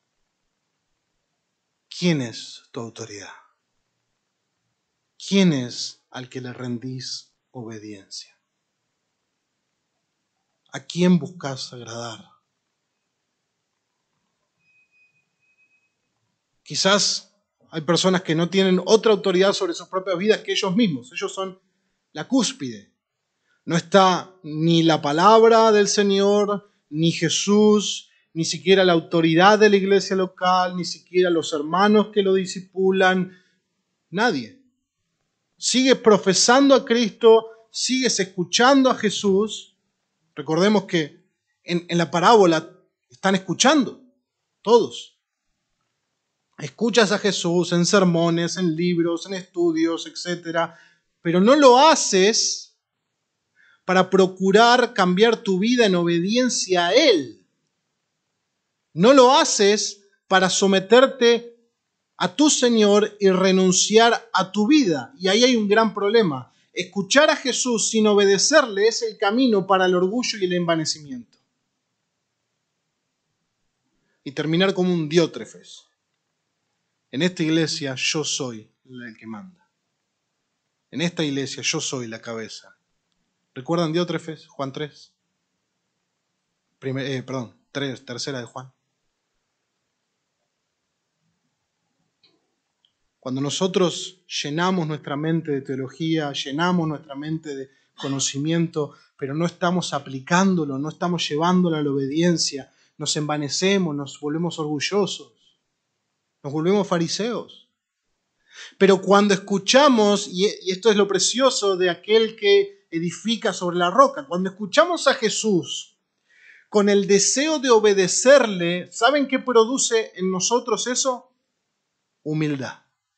S1: ¿Quién es tu autoridad? ¿Quién es al que le rendís obediencia? ¿A quién buscas agradar? Quizás hay personas que no tienen otra autoridad sobre sus propias vidas que ellos mismos. Ellos son la cúspide. No está ni la palabra del Señor, ni Jesús, ni siquiera la autoridad de la iglesia local, ni siquiera los hermanos que lo discipulan. Nadie. Sigues profesando a Cristo, sigues escuchando a Jesús. Recordemos que en, en la parábola están escuchando, todos. Escuchas a Jesús en sermones, en libros, en estudios, etcétera, pero no lo haces para procurar cambiar tu vida en obediencia a Él. No lo haces para someterte a tu Señor y renunciar a tu vida. Y ahí hay un gran problema. Escuchar a Jesús sin obedecerle es el camino para el orgullo y el envanecimiento. Y terminar como un Diótrefes. En esta iglesia yo soy el que manda. En esta iglesia yo soy la cabeza. ¿Recuerdan Diótrefes? Juan tres. Primer, eh, perdón, tres, tercera de Juan. Cuando nosotros llenamos nuestra mente de teología, llenamos nuestra mente de conocimiento, pero no estamos aplicándolo, no estamos llevándolo a la obediencia, nos envanecemos, nos volvemos orgullosos, nos volvemos fariseos. Pero cuando escuchamos, y esto es lo precioso de aquel que edifica sobre la roca, cuando escuchamos a Jesús con el deseo de obedecerle, ¿saben qué produce en nosotros eso? Humildad.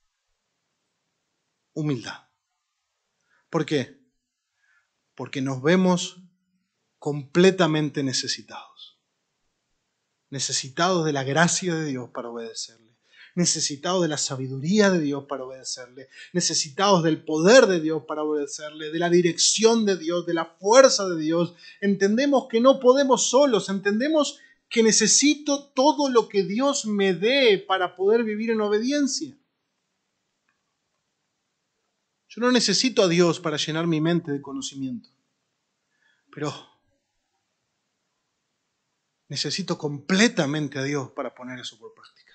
S1: Humildad. ¿Por qué? Porque nos vemos completamente necesitados. Necesitados de la gracia de Dios para obedecerle. Necesitados de la sabiduría de Dios para obedecerle. Necesitados del poder de Dios para obedecerle. De la dirección de Dios, de la fuerza de Dios. Entendemos que no podemos solos. Entendemos que necesito todo lo que Dios me dé para poder vivir en obediencia. Yo no necesito a Dios para llenar mi mente de conocimiento. Pero necesito completamente a Dios para poner eso por práctica.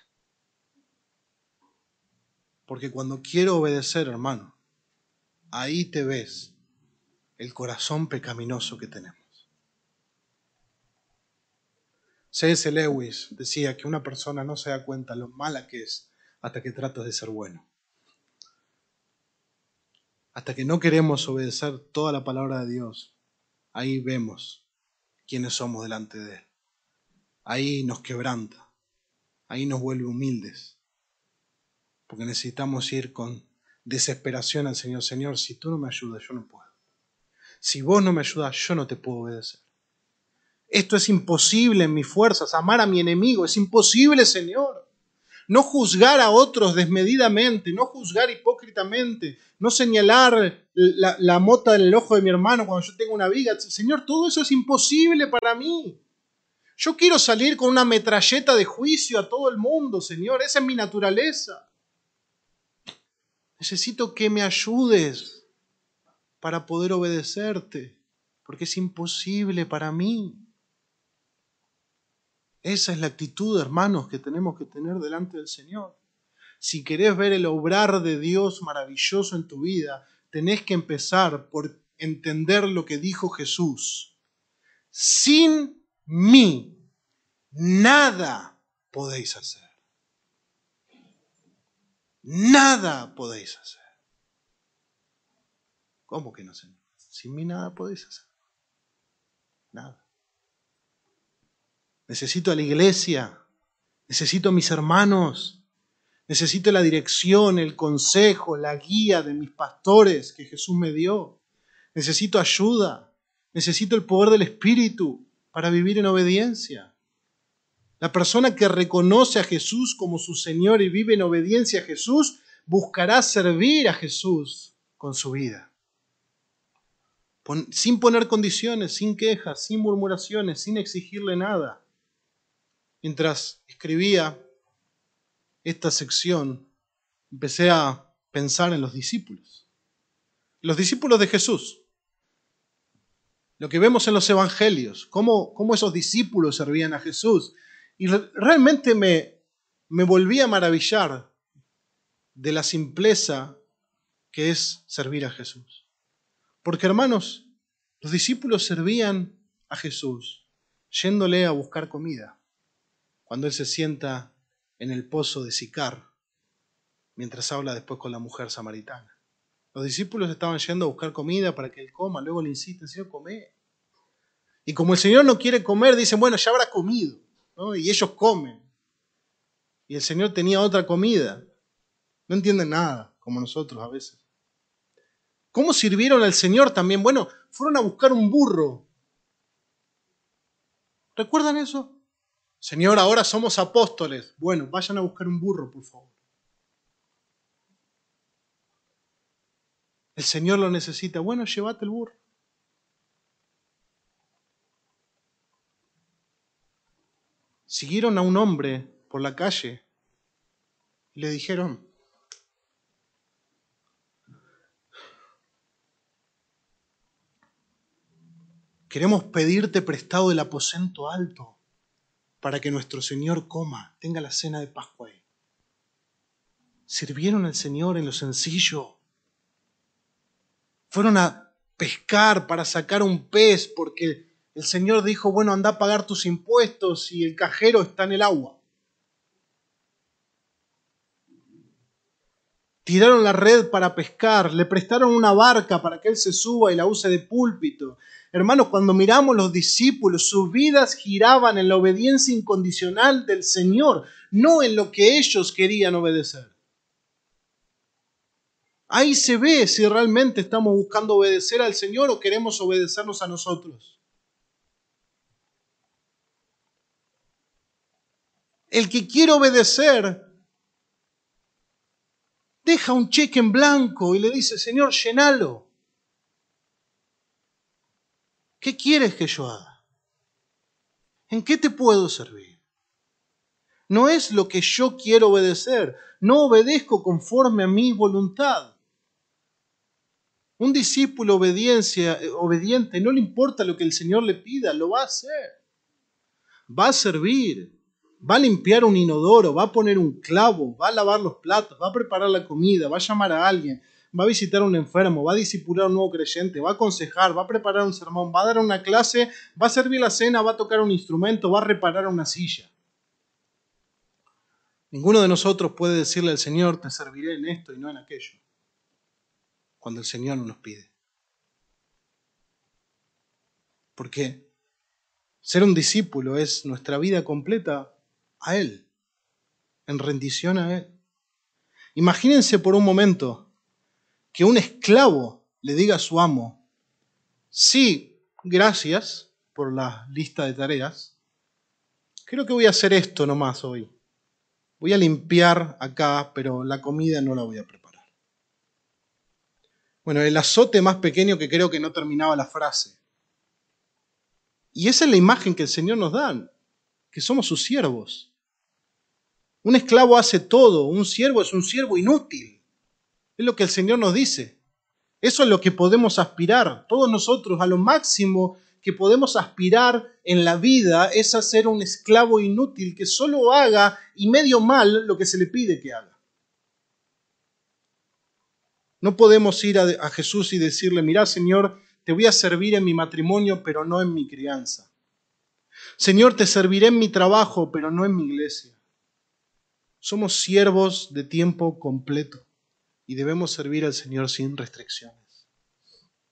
S1: Porque cuando quiero obedecer, hermano, ahí te ves el corazón pecaminoso que tenemos. C S Lewis decía que una persona no se da cuenta lo mala que es hasta que tratas de ser bueno. Hasta que no queremos obedecer toda la palabra de Dios, ahí vemos quiénes somos delante de Él. Ahí nos quebranta, ahí nos vuelve humildes. Porque necesitamos ir con desesperación al Señor. Señor, si tú no me ayudas, yo no puedo. Si vos no me ayudas, yo no te puedo obedecer. Esto es imposible en mis fuerzas. Amar a mi enemigo es imposible, Señor. No juzgar a otros desmedidamente, no juzgar hipócritamente, no señalar la, la mota del ojo de mi hermano cuando yo tengo una viga. Señor, todo eso es imposible para mí. Yo quiero salir con una metralleta de juicio a todo el mundo, Señor. Esa es mi naturaleza. Necesito que me ayudes para poder obedecerte, porque es imposible para mí. Esa es la actitud, hermanos, que tenemos que tener delante del Señor. Si querés ver el obrar de Dios maravilloso en tu vida, tenés que empezar por entender lo que dijo Jesús. Sin mí, nada podéis hacer. Nada podéis hacer. ¿Cómo que no sé? Sin mí nada podéis hacer. Nada. necesito a la iglesia, necesito a mis hermanos, necesito la dirección, el consejo, la guía de mis pastores que Jesús me dio. Necesito ayuda, necesito el poder del Espíritu para vivir en obediencia. La persona que reconoce a Jesús como su Señor y vive en obediencia a Jesús, buscará servir a Jesús con su vida. Sin poner condiciones, sin quejas, sin murmuraciones, sin exigirle nada. Mientras escribía esta sección, empecé a pensar en los discípulos. Los discípulos de Jesús. Lo que vemos en los evangelios, cómo, cómo esos discípulos servían a Jesús. Y realmente me, me volví a maravillar de la simpleza que es servir a Jesús. Porque, hermanos, los discípulos servían a Jesús yéndole a buscar comida. Cuando Él se sienta en el pozo de Sicar, mientras habla después con la mujer samaritana. Los discípulos estaban yendo a buscar comida para que Él coma, luego le insisten, Señor, come. Y como el Señor no quiere comer, dicen, bueno, ya habrá comido, ¿no? Y ellos comen. Y el Señor tenía otra comida. No entienden nada, como nosotros a veces. ¿Cómo sirvieron al Señor también? Bueno, fueron a buscar un burro. ¿Recuerdan eso? Señor, ahora somos apóstoles. Bueno, vayan a buscar un burro, por favor. El Señor lo necesita. Bueno, llévate el burro. Siguieron a un hombre por la calle y le dijeron, queremos pedirte prestado el aposento alto para que nuestro Señor coma, tenga la cena de Pascua ahí. Sirvieron al Señor en lo sencillo. Fueron a pescar para sacar un pez porque el Señor dijo, bueno, anda a pagar tus impuestos y el cajero está en el agua. Tiraron la red para pescar, le prestaron una barca para que Él se suba y la use de púlpito. Hermanos, cuando miramos los discípulos, sus vidas giraban en la obediencia incondicional del Señor, no en lo que ellos querían obedecer. Ahí se ve si realmente estamos buscando obedecer al Señor o queremos obedecernos a nosotros. El que quiere obedecer deja un cheque en blanco y le dice, Señor, llénalo. ¿Qué quieres que yo haga? ¿En qué te puedo servir? No es lo que yo quiero obedecer. No obedezco conforme a mi voluntad. Un discípulo obediencia, obediente no le importa lo que el Señor le pida, lo va a hacer. Va a servir. Va a limpiar un inodoro, va a poner un clavo, va a lavar los platos, va a preparar la comida, va a llamar a alguien, va a visitar a un enfermo, va a discipular a un nuevo creyente, va a aconsejar, va a preparar un sermón, va a dar una clase, va a servir la cena, va a tocar un instrumento, va a reparar una silla. Ninguno de nosotros puede decirle al Señor, te serviré en esto y no en aquello, cuando el Señor no nos pide. Porque ser un discípulo es nuestra vida completa a Él, en rendición a Él. Imagínense por un momento que un esclavo le diga a su amo, sí, gracias por la lista de tareas, creo que voy a hacer esto nomás hoy. Voy a limpiar acá, pero la comida no la voy a preparar. Bueno, el azote más pequeño que creo que no terminaba la frase. Y esa es la imagen que el Señor nos da, que somos sus siervos. Un esclavo hace todo, un siervo es un siervo inútil. Es lo que el Señor nos dice. Eso es lo que podemos aspirar. Todos nosotros a lo máximo que podemos aspirar en la vida es a ser un esclavo inútil que solo haga y medio mal lo que se le pide que haga. No podemos ir a, a Jesús y decirle, mirá, Señor, te voy a servir en mi matrimonio, pero no en mi crianza. Señor, te serviré en mi trabajo, pero no en mi iglesia. Somos siervos de tiempo completo y debemos servir al Señor sin restricciones.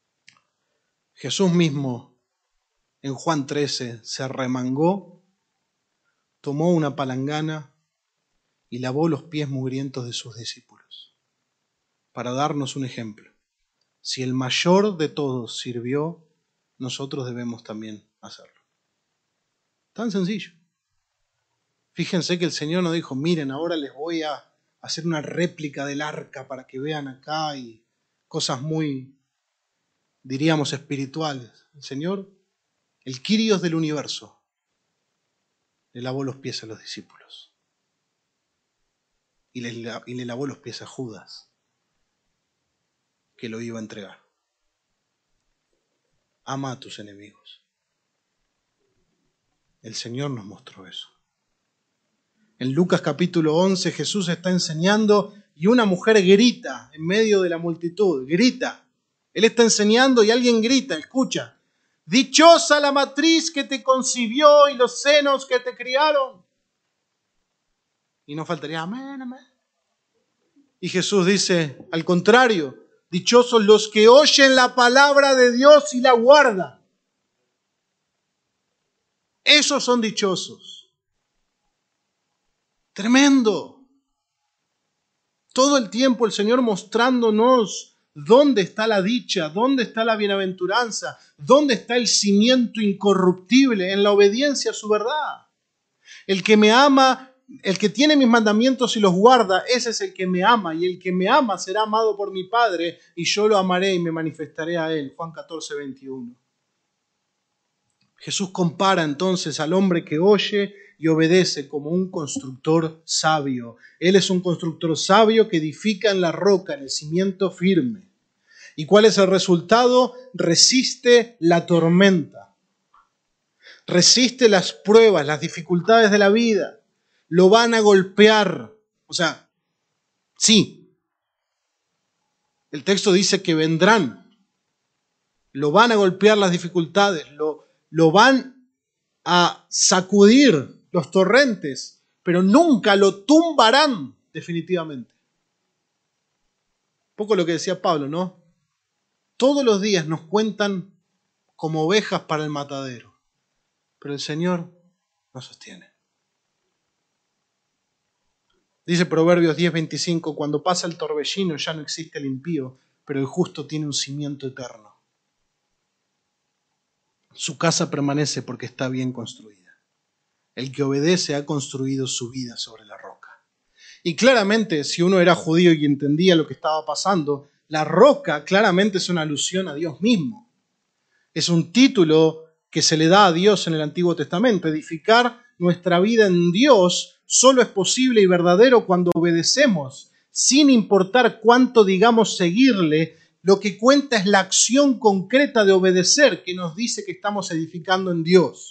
S1: Jesús mismo en Juan trece se arremangó tomó una palangana y lavó los pies mugrientos de sus discípulos, para darnos un ejemplo. Si el mayor de todos sirvió, nosotros debemos también hacerlo. Tan sencillo. Fíjense que el Señor nos dijo, miren, ahora les voy a hacer una réplica del arca para que vean acá y cosas muy, diríamos, espirituales. El Señor, el Kyrios del universo, le lavó los pies a los discípulos. Y le, y le lavó los pies a Judas, que lo iba a entregar. Ama a tus enemigos. El Señor nos mostró eso. En Lucas capítulo once Jesús está enseñando y una mujer grita en medio de la multitud, grita. Él está enseñando y alguien grita, escucha. Dichosa la matriz que te concibió y los senos que te criaron. Y no faltaría amén, amén. Y Jesús dice, al contrario, dichosos los que oyen la palabra de Dios y la guardan. Esos son dichosos. Tremendo. Todo el tiempo el Señor mostrándonos dónde está la dicha, dónde está la bienaventuranza, dónde está el cimiento incorruptible en la obediencia a su verdad. El que me ama, el que tiene mis mandamientos y los guarda, ese es el que me ama, y el que me ama será amado por mi Padre, y yo lo amaré y me manifestaré a él. Juan catorce, veintiuno. Jesús compara entonces al hombre que oye y obedece como un constructor sabio. Él es un constructor sabio que edifica en la roca, en el cimiento firme. ¿Y cuál es el resultado? Resiste la tormenta. Resiste las pruebas, las dificultades de la vida. Lo van a golpear. O sea, sí. El texto dice que vendrán. Lo van a golpear las dificultades. Lo, lo van a sacudir los torrentes, pero nunca lo tumbarán definitivamente. Un poco lo que decía Pablo, ¿no? Todos los días nos cuentan como ovejas para el matadero, pero el Señor nos sostiene. Dice Proverbios diez, veinticinco, cuando pasa el torbellino ya no existe el impío, pero el justo tiene un cimiento eterno. Su casa permanece porque está bien construida. El que obedece ha construido su vida sobre la roca. Y claramente, si uno era judío y entendía lo que estaba pasando, la roca claramente es una alusión a Dios mismo. Es un título que se le da a Dios en el Antiguo Testamento. Edificar nuestra vida en Dios solo es posible y verdadero cuando obedecemos, sin importar cuánto digamos seguirle. Lo que cuenta es la acción concreta de obedecer que nos dice que estamos edificando en Dios.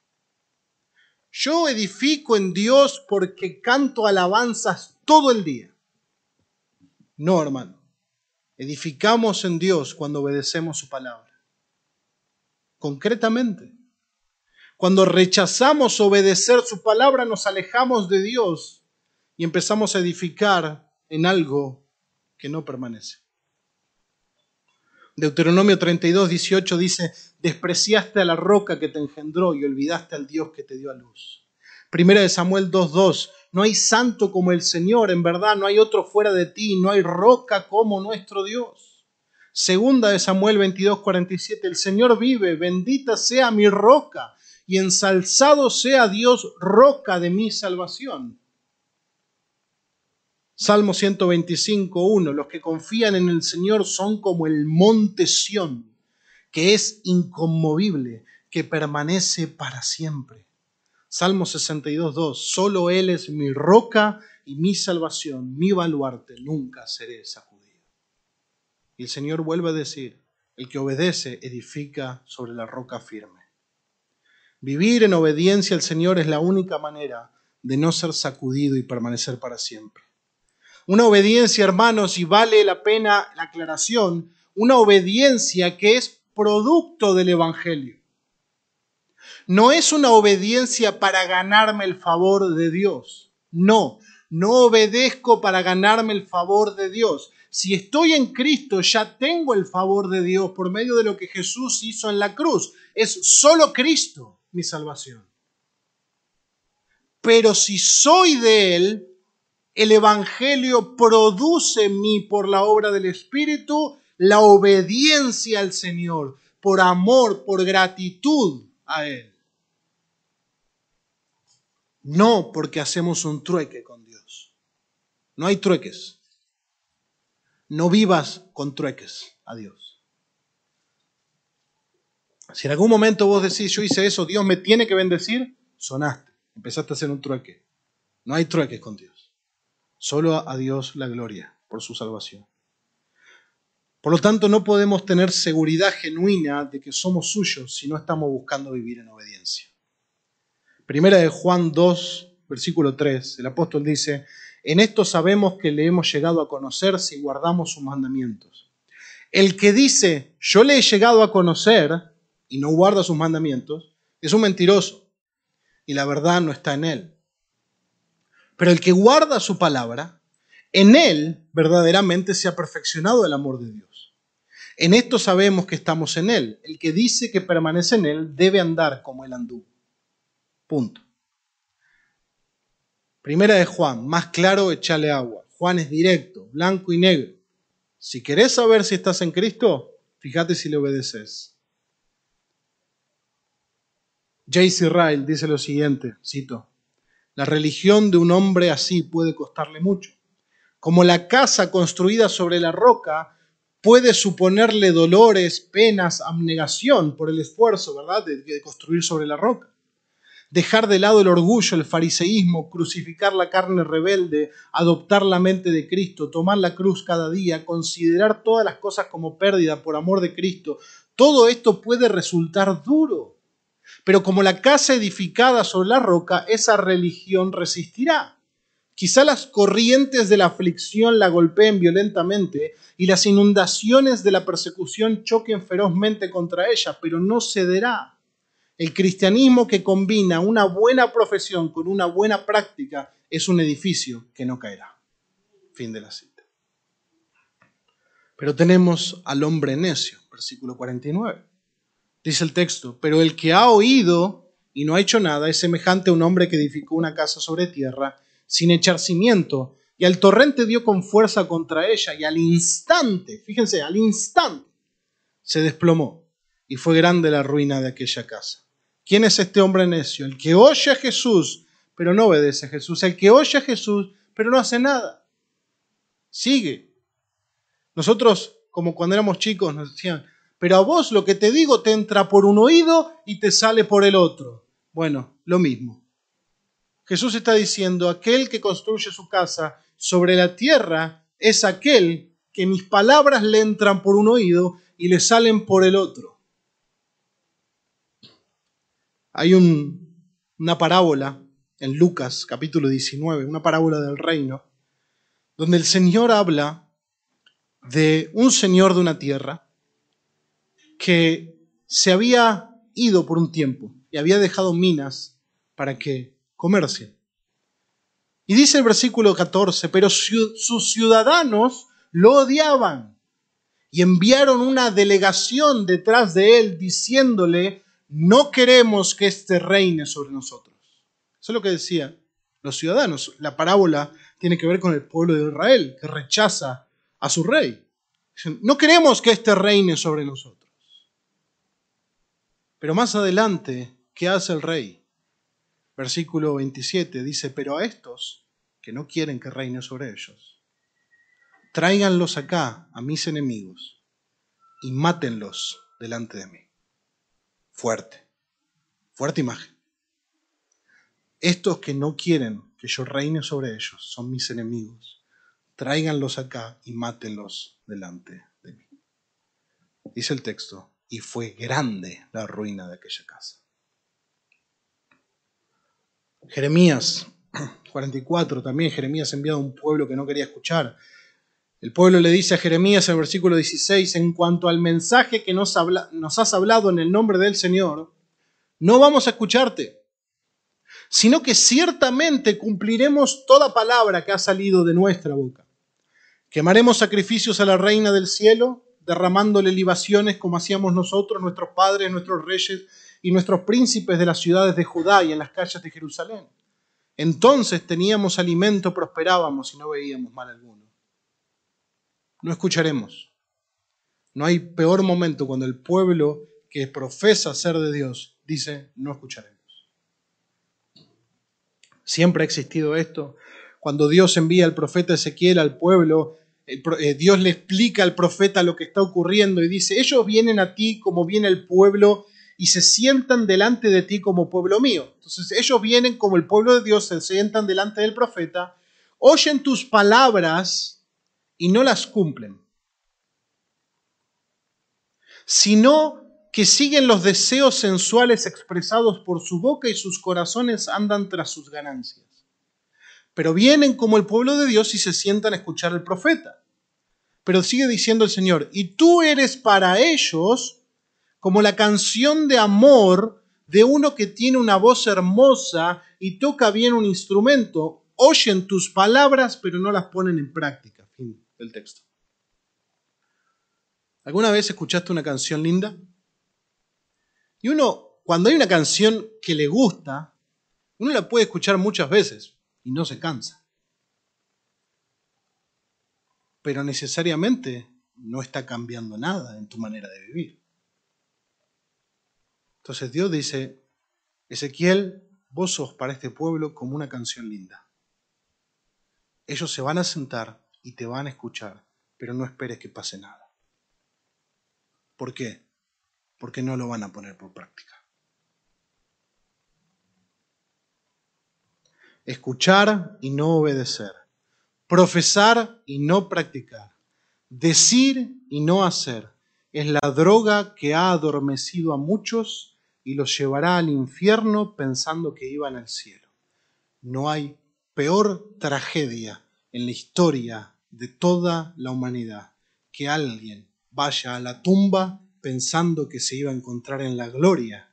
S1: Yo edifico en Dios porque canto alabanzas todo el día. No, hermano. Edificamos en Dios cuando obedecemos su palabra. Concretamente. Cuando rechazamos obedecer su palabra, nos alejamos de Dios y empezamos a edificar en algo que no permanece. Deuteronomio treinta y dos, dieciocho dice, despreciaste a la roca que te engendró y olvidaste al Dios que te dio a luz. Primera de Samuel dos, dos, no hay santo como el Señor, en verdad no hay otro fuera de ti, no hay roca como nuestro Dios. Segunda de Samuel veintidós, cuarenta y siete, el Señor vive, bendita sea mi roca y ensalzado sea Dios, roca de mi salvación. Salmo ciento veinticinco, uno, los que confían en el Señor son como el monte Sión, que es inconmovible, que permanece para siempre. Salmo sesenta y dos, dos, solo Él es mi roca y mi salvación, mi baluarte, nunca seré sacudido. Y el Señor vuelve a decir, el que obedece edifica sobre la roca firme. Vivir en obediencia al Señor es la única manera de no ser sacudido y permanecer para siempre. Una obediencia, hermanos, y vale la pena la aclaración, una obediencia que es producto del Evangelio. No es una obediencia para ganarme el favor de Dios. No, no obedezco para ganarme el favor de Dios. Si estoy en Cristo, ya tengo el favor de Dios por medio de lo que Jesús hizo en la cruz. Es solo Cristo mi salvación. Pero si soy de Él, el Evangelio produce en mí, por la obra del Espíritu, la obediencia al Señor, por amor, por gratitud a Él. No porque hacemos un trueque con Dios. No hay trueques. No vivas con trueques a Dios. Si en algún momento vos decís, yo hice eso, Dios me tiene que bendecir, sonaste, empezaste a hacer un trueque. No hay trueques con Dios. Solo a Dios la gloria por su salvación. Por lo tanto, no podemos tener seguridad genuina de que somos suyos si no estamos buscando vivir en obediencia. Primera de Juan dos, versículo tres, el apóstol dice, en esto sabemos que le hemos llegado a conocer si guardamos sus mandamientos. El que dice, yo le he llegado a conocer y no guarda sus mandamientos, es un mentiroso y la verdad no está en él. Pero el que guarda su palabra, en él verdaderamente se ha perfeccionado el amor de Dios. En esto sabemos que estamos en él. El que dice que permanece en él debe andar como él anduvo. Punto. Primera de Juan, más claro, échale agua. Juan es directo, blanco y negro. Si querés saber si estás en Cristo, fíjate si le obedeces. J C Ryle dice lo siguiente, cito, la religión de un hombre así puede costarle mucho. Como la casa construida sobre la roca puede suponerle dolores, penas, abnegación por el esfuerzo, ¿verdad?, de, de construir sobre la roca. Dejar de lado el orgullo, el fariseísmo, crucificar la carne rebelde, adoptar la mente de Cristo, tomar la cruz cada día, considerar todas las cosas como pérdida por amor de Cristo. Todo esto puede resultar duro. Pero como la casa edificada sobre la roca, esa religión resistirá. Quizá las corrientes de la aflicción la golpeen violentamente y las inundaciones de la persecución choquen ferozmente contra ella, pero no cederá. El cristianismo que combina una buena profesión con una buena práctica es un edificio que no caerá. Fin de la cita. Pero tenemos al hombre necio, versículo cuarenta y nueve. Dice el texto, pero el que ha oído y no ha hecho nada es semejante a un hombre que edificó una casa sobre tierra sin echar cimiento, y al torrente dio con fuerza contra ella, y al instante, fíjense, al instante, se desplomó, y fue grande la ruina de aquella casa. ¿Quién es este hombre necio? El que oye a Jesús, pero no obedece a Jesús. El que oye a Jesús, pero no hace nada. Sigue. Nosotros, como cuando éramos chicos, nos decían, pero a vos lo que te digo te entra por un oído y te sale por el otro. Bueno, lo mismo. Jesús está diciendo, aquel que construye su casa sobre la tierra es aquel que mis palabras le entran por un oído y le salen por el otro. Hay un, una parábola en Lucas, capítulo diecinueve, una parábola del reino, donde el Señor habla de un señor de una tierra que se había ido por un tiempo y había dejado minas para que comercien. Y dice el versículo catorce, pero sus ciudadanos lo odiaban y enviaron una delegación detrás de él diciéndole, no queremos que éste reine sobre nosotros. Eso es lo que decían los ciudadanos. La parábola tiene que ver con el pueblo de Israel, que rechaza a su rey. Dicen, no queremos que éste reine sobre nosotros. Pero más adelante, ¿qué hace el rey? Versículo veintisiete dice, pero a estos que no quieren que reine sobre ellos, tráiganlos acá a mis enemigos y mátenlos delante de mí. Fuerte, fuerte imagen. Estos que no quieren que yo reine sobre ellos son mis enemigos. Tráiganlos acá y mátenlos delante de mí. Dice el texto, y fue grande la ruina de aquella casa. Jeremías cuarenta y cuatro, también Jeremías enviado a un pueblo que no quería escuchar. El pueblo le dice a Jeremías en el versículo dieciséis, en cuanto al mensaje que nos, habla, nos has hablado en el nombre del Señor, no vamos a escucharte, sino que ciertamente cumpliremos toda palabra que ha salido de nuestra boca. Quemaremos sacrificios a la reina del cielo, derramándole libaciones como hacíamos nosotros, nuestros padres, nuestros reyes y nuestros príncipes de las ciudades de Judá y en las calles de Jerusalén. Entonces teníamos alimento, prosperábamos y no veíamos mal alguno. No escucharemos. No hay peor momento cuando el pueblo que profesa ser de Dios dice, no escucharemos. Siempre ha existido esto. Cuando Dios envía al profeta Ezequiel al pueblo, el, eh, Dios le explica al profeta lo que está ocurriendo y dice, ellos vienen a ti como viene el pueblo y se sientan delante de ti como pueblo mío. Entonces ellos vienen como el pueblo de Dios, se sientan delante del profeta, oyen tus palabras y no las cumplen, sino que siguen los deseos sensuales expresados por su boca y sus corazones andan tras sus ganancias. Pero vienen como el pueblo de Dios y se sientan a escuchar al profeta. Pero sigue diciendo el Señor, y tú eres para ellos como la canción de amor de uno que tiene una voz hermosa y toca bien un instrumento. Oyen tus palabras, pero no las ponen en práctica. Fin del texto. ¿Alguna vez escuchaste una canción linda? Y uno, cuando hay una canción que le gusta, uno la puede escuchar muchas veces y no se cansa. Pero necesariamente no está cambiando nada en tu manera de vivir. Entonces Dios dice, Ezequiel, vos sos para este pueblo como una canción linda. Ellos se van a sentar y te van a escuchar, pero no esperes que pase nada. ¿Por qué? Porque no lo van a poner por práctica. Escuchar y no obedecer. Profesar y no practicar. Decir y no hacer. Es la droga que ha adormecido a muchos y los llevará al infierno pensando que iban al cielo. No hay peor tragedia en la historia de toda la humanidad que alguien vaya a la tumba pensando que se iba a encontrar en la gloria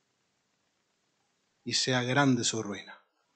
S1: y sea grande su ruina.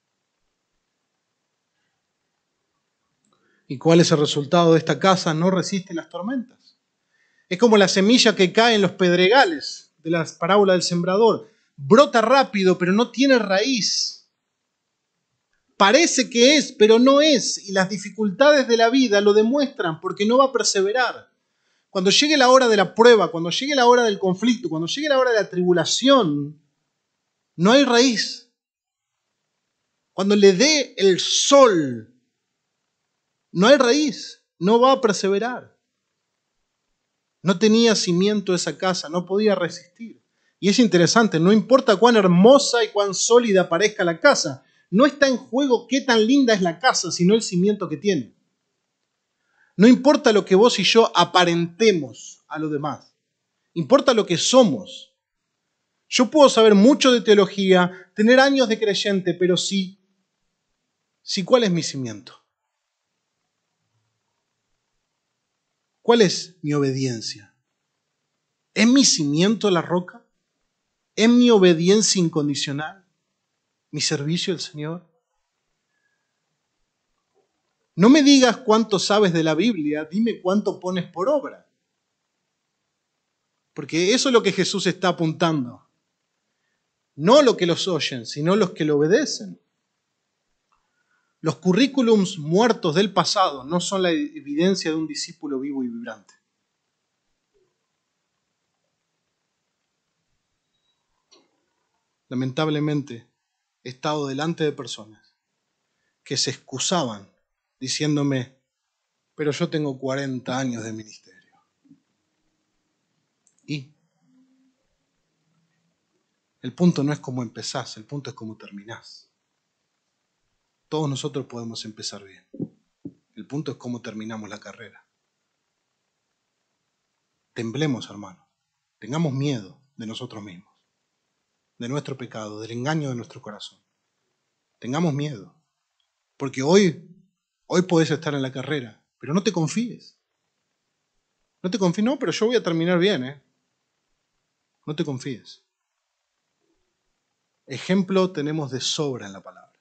S1: ¿Y cuál es el resultado de esta casa? No resiste las tormentas. Es como la semilla que cae en los pedregales de la parábola del sembrador. Brota rápido, pero no tiene raíz. Parece que es, pero no es. Y las dificultades de la vida lo demuestran porque no va a perseverar. Cuando llegue la hora de la prueba, cuando llegue la hora del conflicto, cuando llegue la hora de la tribulación, no hay raíz. Cuando le dé el sol, no hay raíz, no va a perseverar. No tenía cimiento esa casa, no podía resistir. Y es interesante, no importa cuán hermosa y cuán sólida parezca la casa, no está en juego qué tan linda es la casa, sino el cimiento que tiene. No importa lo que vos y yo aparentemos a los demás, importa lo que somos. Yo puedo saber mucho de teología, tener años de creyente, pero sí, sí, ¿cuál es mi cimiento? ¿Cuál es mi obediencia? ¿Es mi cimiento la roca? ¿Es mi obediencia incondicional? ¿Mi servicio al Señor? No me digas cuánto sabes de la Biblia, dime cuánto pones por obra. Porque eso es lo que Jesús está apuntando. No lo que los oyen, sino los que lo obedecen. Los currículums muertos del pasado no son la evidencia de un discípulo vivo y vibrante. Lamentablemente, he estado delante de personas que se excusaban diciéndome, pero yo tengo cuarenta años de ministerio. Y el punto no es cómo empezás, el punto es cómo terminás. Todos nosotros podemos empezar bien. El punto es cómo terminamos la carrera. Temblemos, hermano. Tengamos miedo de nosotros mismos, de nuestro pecado, del engaño de nuestro corazón. Tengamos miedo. Porque hoy, hoy podés estar en la carrera, pero no te confíes. No te confíes, no, pero yo voy a terminar bien, ¿eh? No te confíes. Ejemplo tenemos de sobra en la palabra.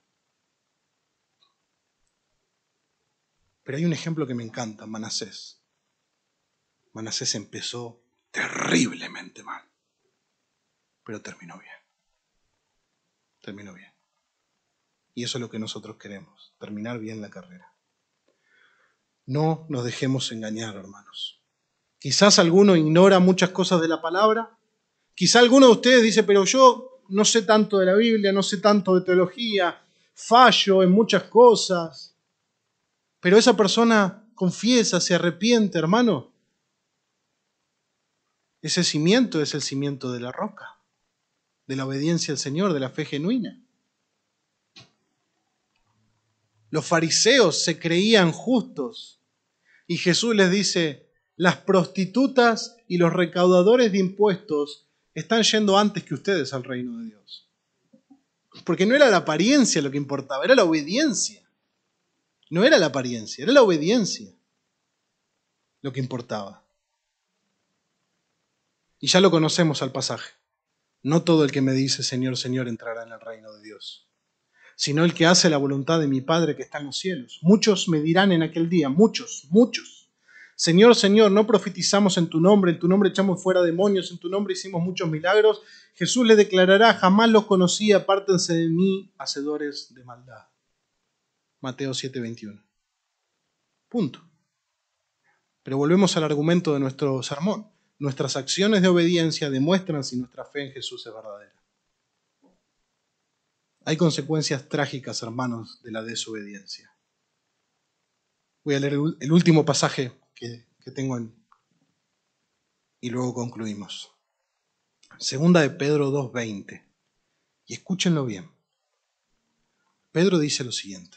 S1: Pero hay un ejemplo que me encanta, Manasés. Manasés empezó terriblemente mal, pero terminó bien. Terminó bien. Y eso es lo que nosotros queremos, terminar bien la carrera. No nos dejemos engañar, hermanos. Quizás alguno ignora muchas cosas de la palabra. Quizá alguno de ustedes dice, pero yo no sé tanto de la Biblia, no sé tanto de teología, fallo en muchas cosas. Pero esa persona confiesa, se arrepiente, hermano. Ese cimiento es el cimiento de la roca, de la obediencia al Señor, de la fe genuina. Los fariseos se creían justos y Jesús les dice, las prostitutas y los recaudadores de impuestos están yendo antes que ustedes al reino de Dios. Porque no era la apariencia lo que importaba, era la obediencia. No era la apariencia, era la obediencia lo que importaba. Y ya lo conocemos al pasaje. No todo el que me dice Señor, Señor entrará en el reino de Dios, sino el que hace la voluntad de mi Padre que está en los cielos. Muchos me dirán en aquel día, muchos, muchos, Señor, Señor, no profetizamos en tu nombre, en tu nombre echamos fuera demonios, en tu nombre hicimos muchos milagros. Jesús le declarará, jamás los conocí, apártense de mí, hacedores de maldad. Mateo siete veintiuno. Punto. Pero volvemos al argumento de nuestro sermón. Nuestras acciones de obediencia demuestran si nuestra fe en Jesús es verdadera. Hay consecuencias trágicas, hermanos, de la desobediencia. Voy a leer el último pasaje que, que tengo en, y luego concluimos. Segunda de Pedro dos veinte. Y escúchenlo bien. Pedro dice lo siguiente.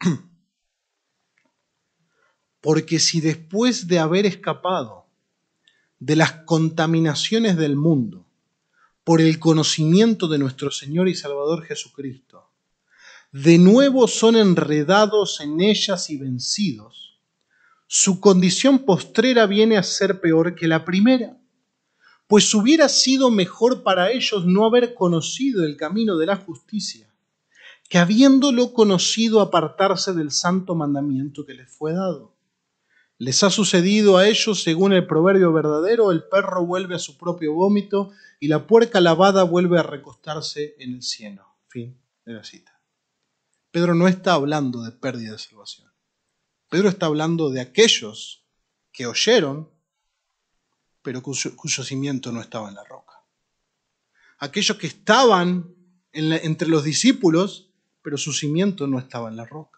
S1: Porque si después de haber escapado de las contaminaciones del mundo por el conocimiento de nuestro Señor y Salvador Jesucristo, de nuevo son enredados en ellas y vencidos, su condición postrera viene a ser peor que la primera, pues hubiera sido mejor para ellos no haber conocido el camino de la justicia, que habiéndolo conocido apartarse del santo mandamiento que les fue dado. Les ha sucedido a ellos, según el proverbio verdadero, el perro vuelve a su propio vómito y la puerca lavada vuelve a recostarse en el cieno. Fin de la cita. Pedro no está hablando de pérdida de salvación. Pedro está hablando de aquellos que oyeron, pero cuyo, cuyo cimiento no estaba en la roca. Aquellos que estaban en la, entre los discípulos, pero su cimiento no estaba en la roca.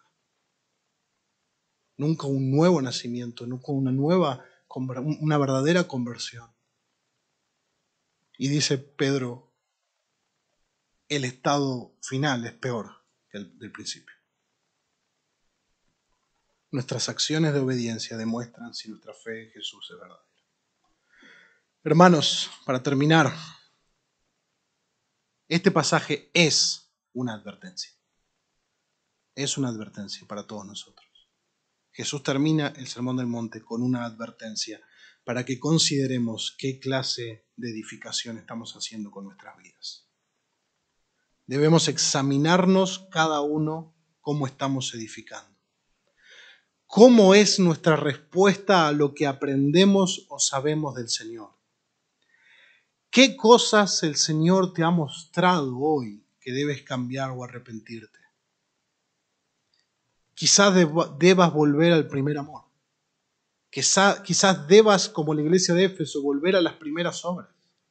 S1: Nunca un nuevo nacimiento, nunca una nueva, una verdadera conversión. Y dice Pedro, el estado final es peor que el del principio. Nuestras acciones de obediencia demuestran si nuestra fe en Jesús es verdadera. Hermanos, para terminar, este pasaje es una advertencia. Es una advertencia para todos nosotros. Jesús termina el Sermón del Monte con una advertencia para que consideremos qué clase de edificación estamos haciendo con nuestras vidas. Debemos examinarnos cada uno cómo estamos edificando. ¿Cómo es nuestra respuesta a lo que aprendemos o sabemos del Señor? ¿Qué cosas el Señor te ha mostrado hoy que debes cambiar o arrepentirte? Quizás debas volver al primer amor. Quizás, quizás debas, como la iglesia de Éfeso, volver a las primeras obras.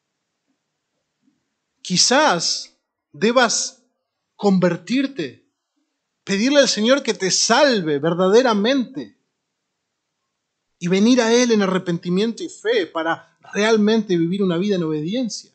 S1: Quizás debas convertirte, pedirle al Señor que te salve verdaderamente y venir a Él en arrepentimiento y fe para realmente vivir una vida en obediencia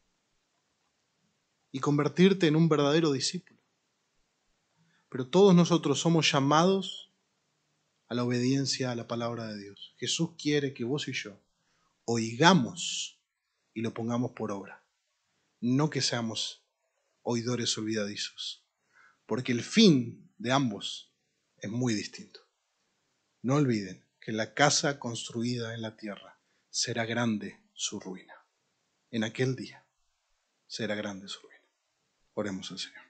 S1: y convertirte en un verdadero discípulo. Pero todos nosotros somos llamados a la obediencia a la palabra de Dios. Jesús quiere que vos y yo oigamos y lo pongamos por obra. No que seamos oidores olvidadizos, porque el fin de ambos es muy distinto. No olviden que la casa construida en la tierra será grande su ruina. En aquel día será grande su ruina. Oremos al Señor.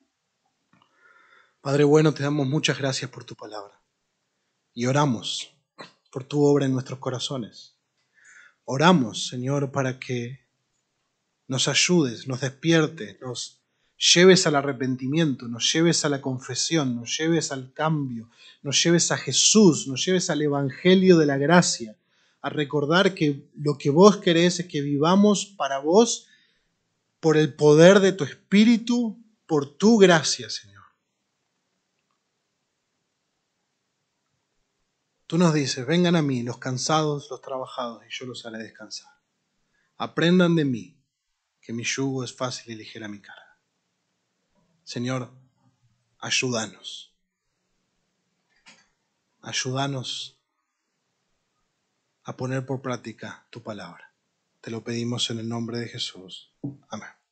S1: Padre bueno, te damos muchas gracias por tu palabra y oramos por tu obra en nuestros corazones. Oramos, Señor, para que nos ayudes, nos despiertes, nos, lleves al arrepentimiento, nos lleves a la confesión, nos lleves al cambio, nos lleves a Jesús, nos lleves al Evangelio de la gracia, a recordar que lo que vos querés es que vivamos para vos por el poder de tu Espíritu, por tu gracia, Señor. Tú nos dices, vengan a mí los cansados, los trabajados, y yo los haré descansar. Aprendan de mí, que mi yugo es fácil y ligera mi carga. Señor, ayúdanos. Ayúdanos a poner por práctica tu palabra. Te lo pedimos en el nombre de Jesús. Amén.